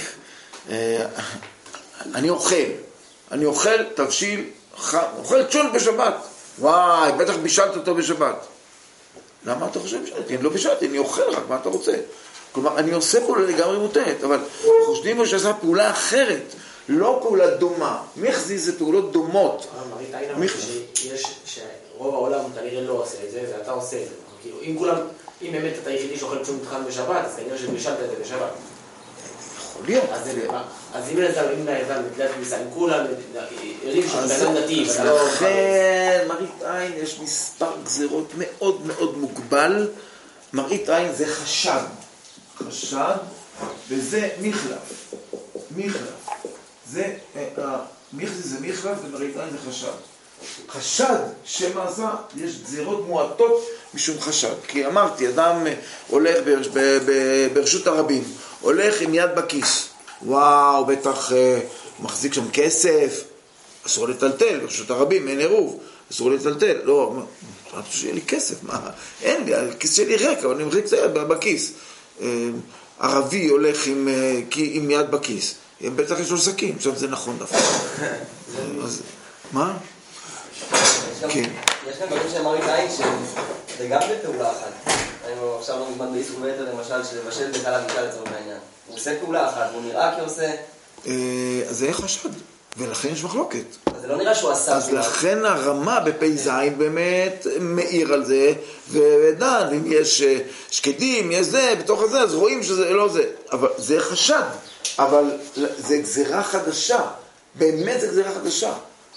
אני אוכל. אני אוכל תבשיל, אוכל צ'ון בשבת. וואי, בטח בישלת אותו בשבת. למה אתה חושב בישלתי? אני לא בישלתי, אני אוכל רק, מה אתה רוצה? כלומר, אני עושה פעולה לגמרי מוטעת, אבל חושדים שעשה פעולה אחרת, לא פעולה דומה. מחזי זה פעולות דומות. מראית עין אמרת שיש, שרוב העולם כנראה לא עושה את זה, ואתה עושה את זה. כאילו, אם כולם, אם באמת אתה היחידי שאוכל צ'ון מתחן בשבת, אז כנראה שבישלת את זה בשבת. יכול להיות. אז אם נזל, אם נזל, מתלת כביסה, אם כולם יודעים שבנם דתי, לכן מראית עין יש מספר גזירות מאוד מאוד מוגבל. מראית עין זה חשד. חשד, וזה מחלף. מחלף. זה, מחזי זה מחלף, ומראית עין זה חשד. חשד שמעשה, יש גזירות מועטות משום חשד. כי אמרתי, אדם הולך ברשות הרבים, הולך עם יד בכיס. וואו, בטח מחזיק שם כסף. אסור לטלטל, ברשות הרבים אין עירוב. אסור לטלטל. לא, אני חושב שיהיה לי כסף. מה? אין לי, הכיס שלי ריק, אבל אני מחזיק את היד בכיס. ערבי הולך עם, עם יד בכיס. בטח יש לו סכין, עכשיו זה נכון דווקא. אז, מה? כן. יש כאן דברים שאמרתי עין שזה גם בפעולה אחת. היינו עכשיו לא מזמן באיסור ויתר למשל, שלבשל בחלב אישה לצורך העניין. הוא עושה פעולה אחת, והוא נראה כעושה... אז זה יהיה חשד, ולכן יש מחלוקת. אז זה לא נראה שהוא עשה... אז לכן הרמה בפי זין באמת מאיר על זה, ודן, אם יש שקדים, יש זה, בתוך הזה, אז רואים שזה לא זה. אבל זה חשד, אבל זה גזירה חדשה. באמת זה גזירה חדשה.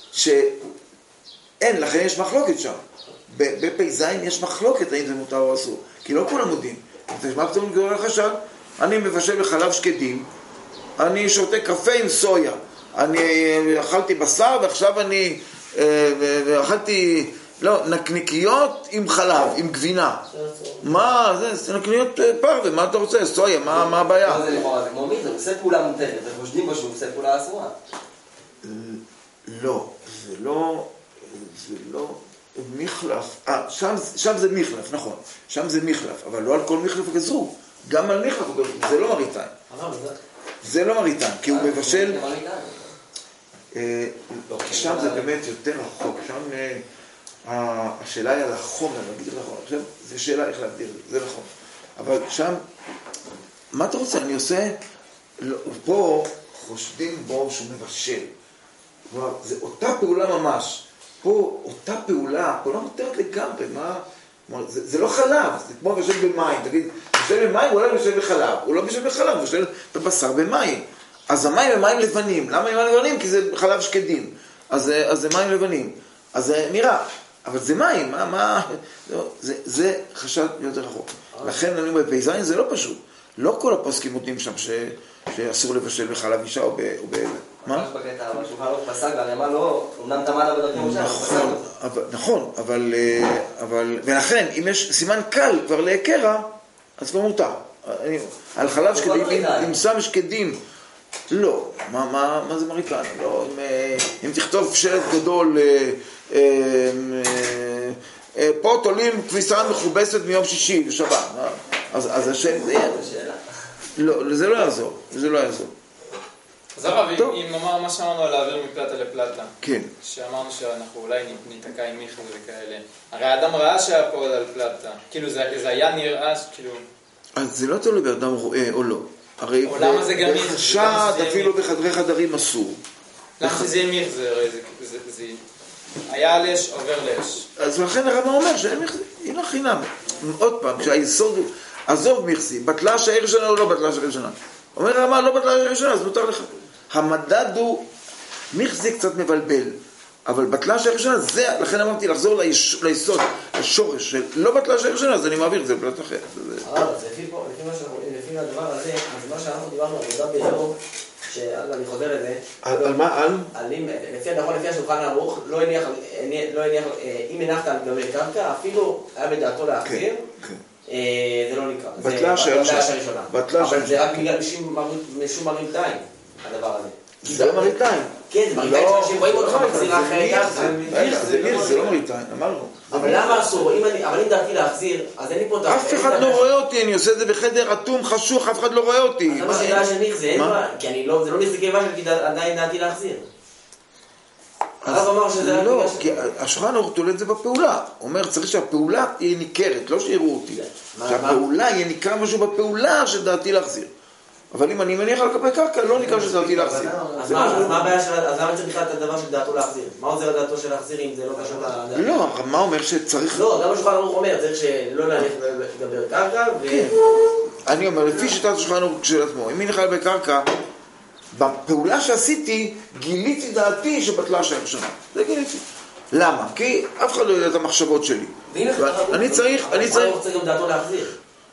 שאין, לכן יש מחלוקת שם. בפי זין יש מחלוקת האם זה מותר או אסור. כי לא כולם מודים. מה פתאום גזירה חשד? אני מבשל בחלב שקדים, אני שותה קפה עם סויה. אני אכלתי בשר ועכשיו אני אכלתי, לא, נקניקיות עם חלב, עם גבינה. מה, זה נקניקיות פרווה, מה אתה רוצה? סויה, מה הבעיה? זה לכאורה, זה כמו מי, זה עושה פעולה מותרת, וחושדים בו שהוא עושה פעולה אסורה. לא, זה לא, זה לא מחלף. אה, שם זה מחלף, נכון. שם זה מחלף, אבל לא על כל מחלף גזרו. גם על מחלף גזרו, זה לא מראית עין. זה לא מראית עין, כי הוא מבשל... כי שם זה באמת יותר רחוק, שם השאלה היא על החומר, נגיד נכון, עכשיו זו שאלה איך להגדיר, זה נכון, אבל שם, מה אתה רוצה? אני עושה, פה חושדים בו שהוא מבשל, כלומר, זה אותה פעולה ממש, פה אותה פעולה, פעולה מותרת לגמרי, מה, זה, זה לא חלב, זה כמו מבשל במים, תגיד, מבשל במים, הוא לא מבשל בחלב, הוא לא מבשל בחלב, הוא מבשל בבשר במים. אז המים הם מים לבנים. למה הם מים לבנים? כי זה חלב שקדים. אז, אז זה מים לבנים. אז זה נראה. אבל זה מים. מה, מה? זה, זה חשד יותר רחוק. לכן אני אומר, בפייזיין זה לא פשוט. לא כל הפוסקים נותנים שם ש, שאסור לבשל בחלב אישה או ב... או ב מה? בקטע, אבל שהוא חלב פסק, ואני אמר לו, אמנם תמדה בדרכי משה, נכון, אבל, נכון, אבל, אבל... ולכן, אם יש סימן קל כבר להיקרה, אז כבר מותר. אני, על חלב שקדים, אם, אם שם שקדים, לא, מה, מה, מה זה מראית עין? לא, אם, אם תכתוב שלט גדול, אה, אה, אה, פה תולים כביסה מכובסת מיום שישי בשבת, אז, אז השם זה יהיה. לא, זה לא יעזור, זה לא יעזור. אז הרב, אם אמר מה שאמרנו על להעביר מפלטה לפלטה, כן. שאמרנו שאנחנו אולי ניתקע עם מיכל וכאלה, הרי האדם ראה שהיה פועל על פלטה, כאילו זה, זה היה נראה, כאילו... אז זה לא תלוי באדם רואה או לא. הרי בחשד, אפילו בחדרי חדרים אסור. למה זה ימיך? זה היה לש, עובר לש. אז לכן הרמב"ם אומר שאין מיך, הנה חינם. עוד פעם, כשהיסוד הוא, עזוב מיכסי, בטלה שהעיר ראשונה או לא בטלה שהעיר ראשונה. אומר הרמב"ם, לא בטלה שהעיר ראשונה, אז מותר לך. המדד הוא, מיכסי קצת מבלבל, אבל בטלה שהעיר ראשונה, זה, לכן אמרתי לחזור ליסוד, לשורש של לא בטלה שהעיר ראשונה, אז אני מעביר את זה לפלט אחר. אז לפי פה, לפי מה שאנחנו רואים, לפי הדבר הזה, אז מה שאנחנו דיברנו עבודה באזור, שאני חוזר לזה. על מה? על? על אם, לפי הנכון, לפי השולחן ערוך, לא הניח, לא הניח, אם הנחת על גבי קרקע, אפילו היה בדעתו להחזיר, זה לא נקרא. בטלה הראשונה. אבל זה רק בגלל משום מראית-עין, הדבר הזה. זה מראית-עין. כן, זה מראית-עין שאנשים רואים אותך מחזיר אחרי ככה. זה לא מראית-עין, אמרנו. אבל למה אסור? אבל אם דעתי להחזיר, אז אין לי פה את... אף אחד לא רואה אותי, אני עושה את זה בחדר אטום חשוך, אף אחד לא רואה אותי. אז למה שאלה של ניחזה, אין מה? כי זה לא ניחזה כיוון כי עדיין דעתי להחזיר. הרב אמר שזה רק... לא, כי השולחן ערוך תולה את זה בפעולה. הוא אומר, צריך שהפעולה תהיה ניכרת, לא שיראו אותי. שהפעולה יהיה ניכר משהו בפעולה שדעתי להחזיר. אבל אם אני מניח על גבי קרקע, לא ניכר שדעתי להחזיר. אז מה הבעיה של... אז למה צריך בכלל את הדבר של דעתו להחזיר? מה עוזר לדעתו של להחזיר אם זה לא קשור לדעתו? לא, מה אומר שצריך... לא, גם השולחן ערוך אומר, צריך שלא להניח לגבי קרקע ו... אני אומר, לפי שיטת השולחן ערוך של עצמו, אם אני נכלל בקרקע, בפעולה שעשיתי, גיליתי דעתי שבטלה שהם שנה. זה גיליתי. למה? כי אף אחד לא יודע את המחשבות שלי. אני צריך... אני צריך... רוצה גם דעתו להחזיר.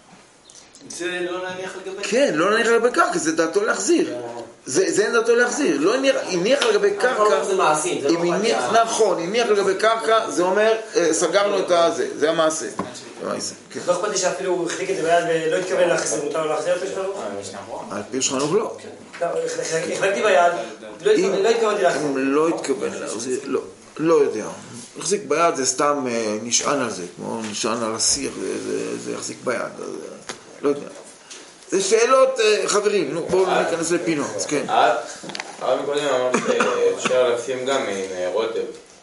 זה לא להניח לגבי... כן, לא להניח לגבי קרקע, זה דעתו להחזיר. זה אין דעתו להחזיר. לא הניח לגבי קרקע... זה מעשים, זה לא חדיה. נכון, הניח לגבי קרקע, זה אומר, סגרנו את הזה, זה המעשה. לא אכפת לי שאפילו הוא החליק את זה ביד ולא התכוון להחזיר, מותר לו להחזיר את זה שלו? על פי השולחן ערוך לא. החלקתי ביד, לא התכוונתי להחזיר. אם לא התכוון להחזיר, לא. לא יודע. החזיק ביד זה סתם נשען על זה, כמו נשען על הסיר, זה יחזיק ביד. לא יודע. זה שאלות, חברים, נו, בואו ניכנס לפינות, כן. הרב מקודם אמר שאפשר לשים גם עם רוטב.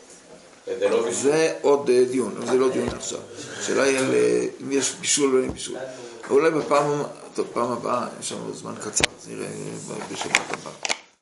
זה עוד דיון, זה לא דיון עכשיו. השאלה היא על אם יש בישול או אין בישול. אולי בפעם הבאה, יש לנו זמן קצר, זה נראה בשבת הבאה.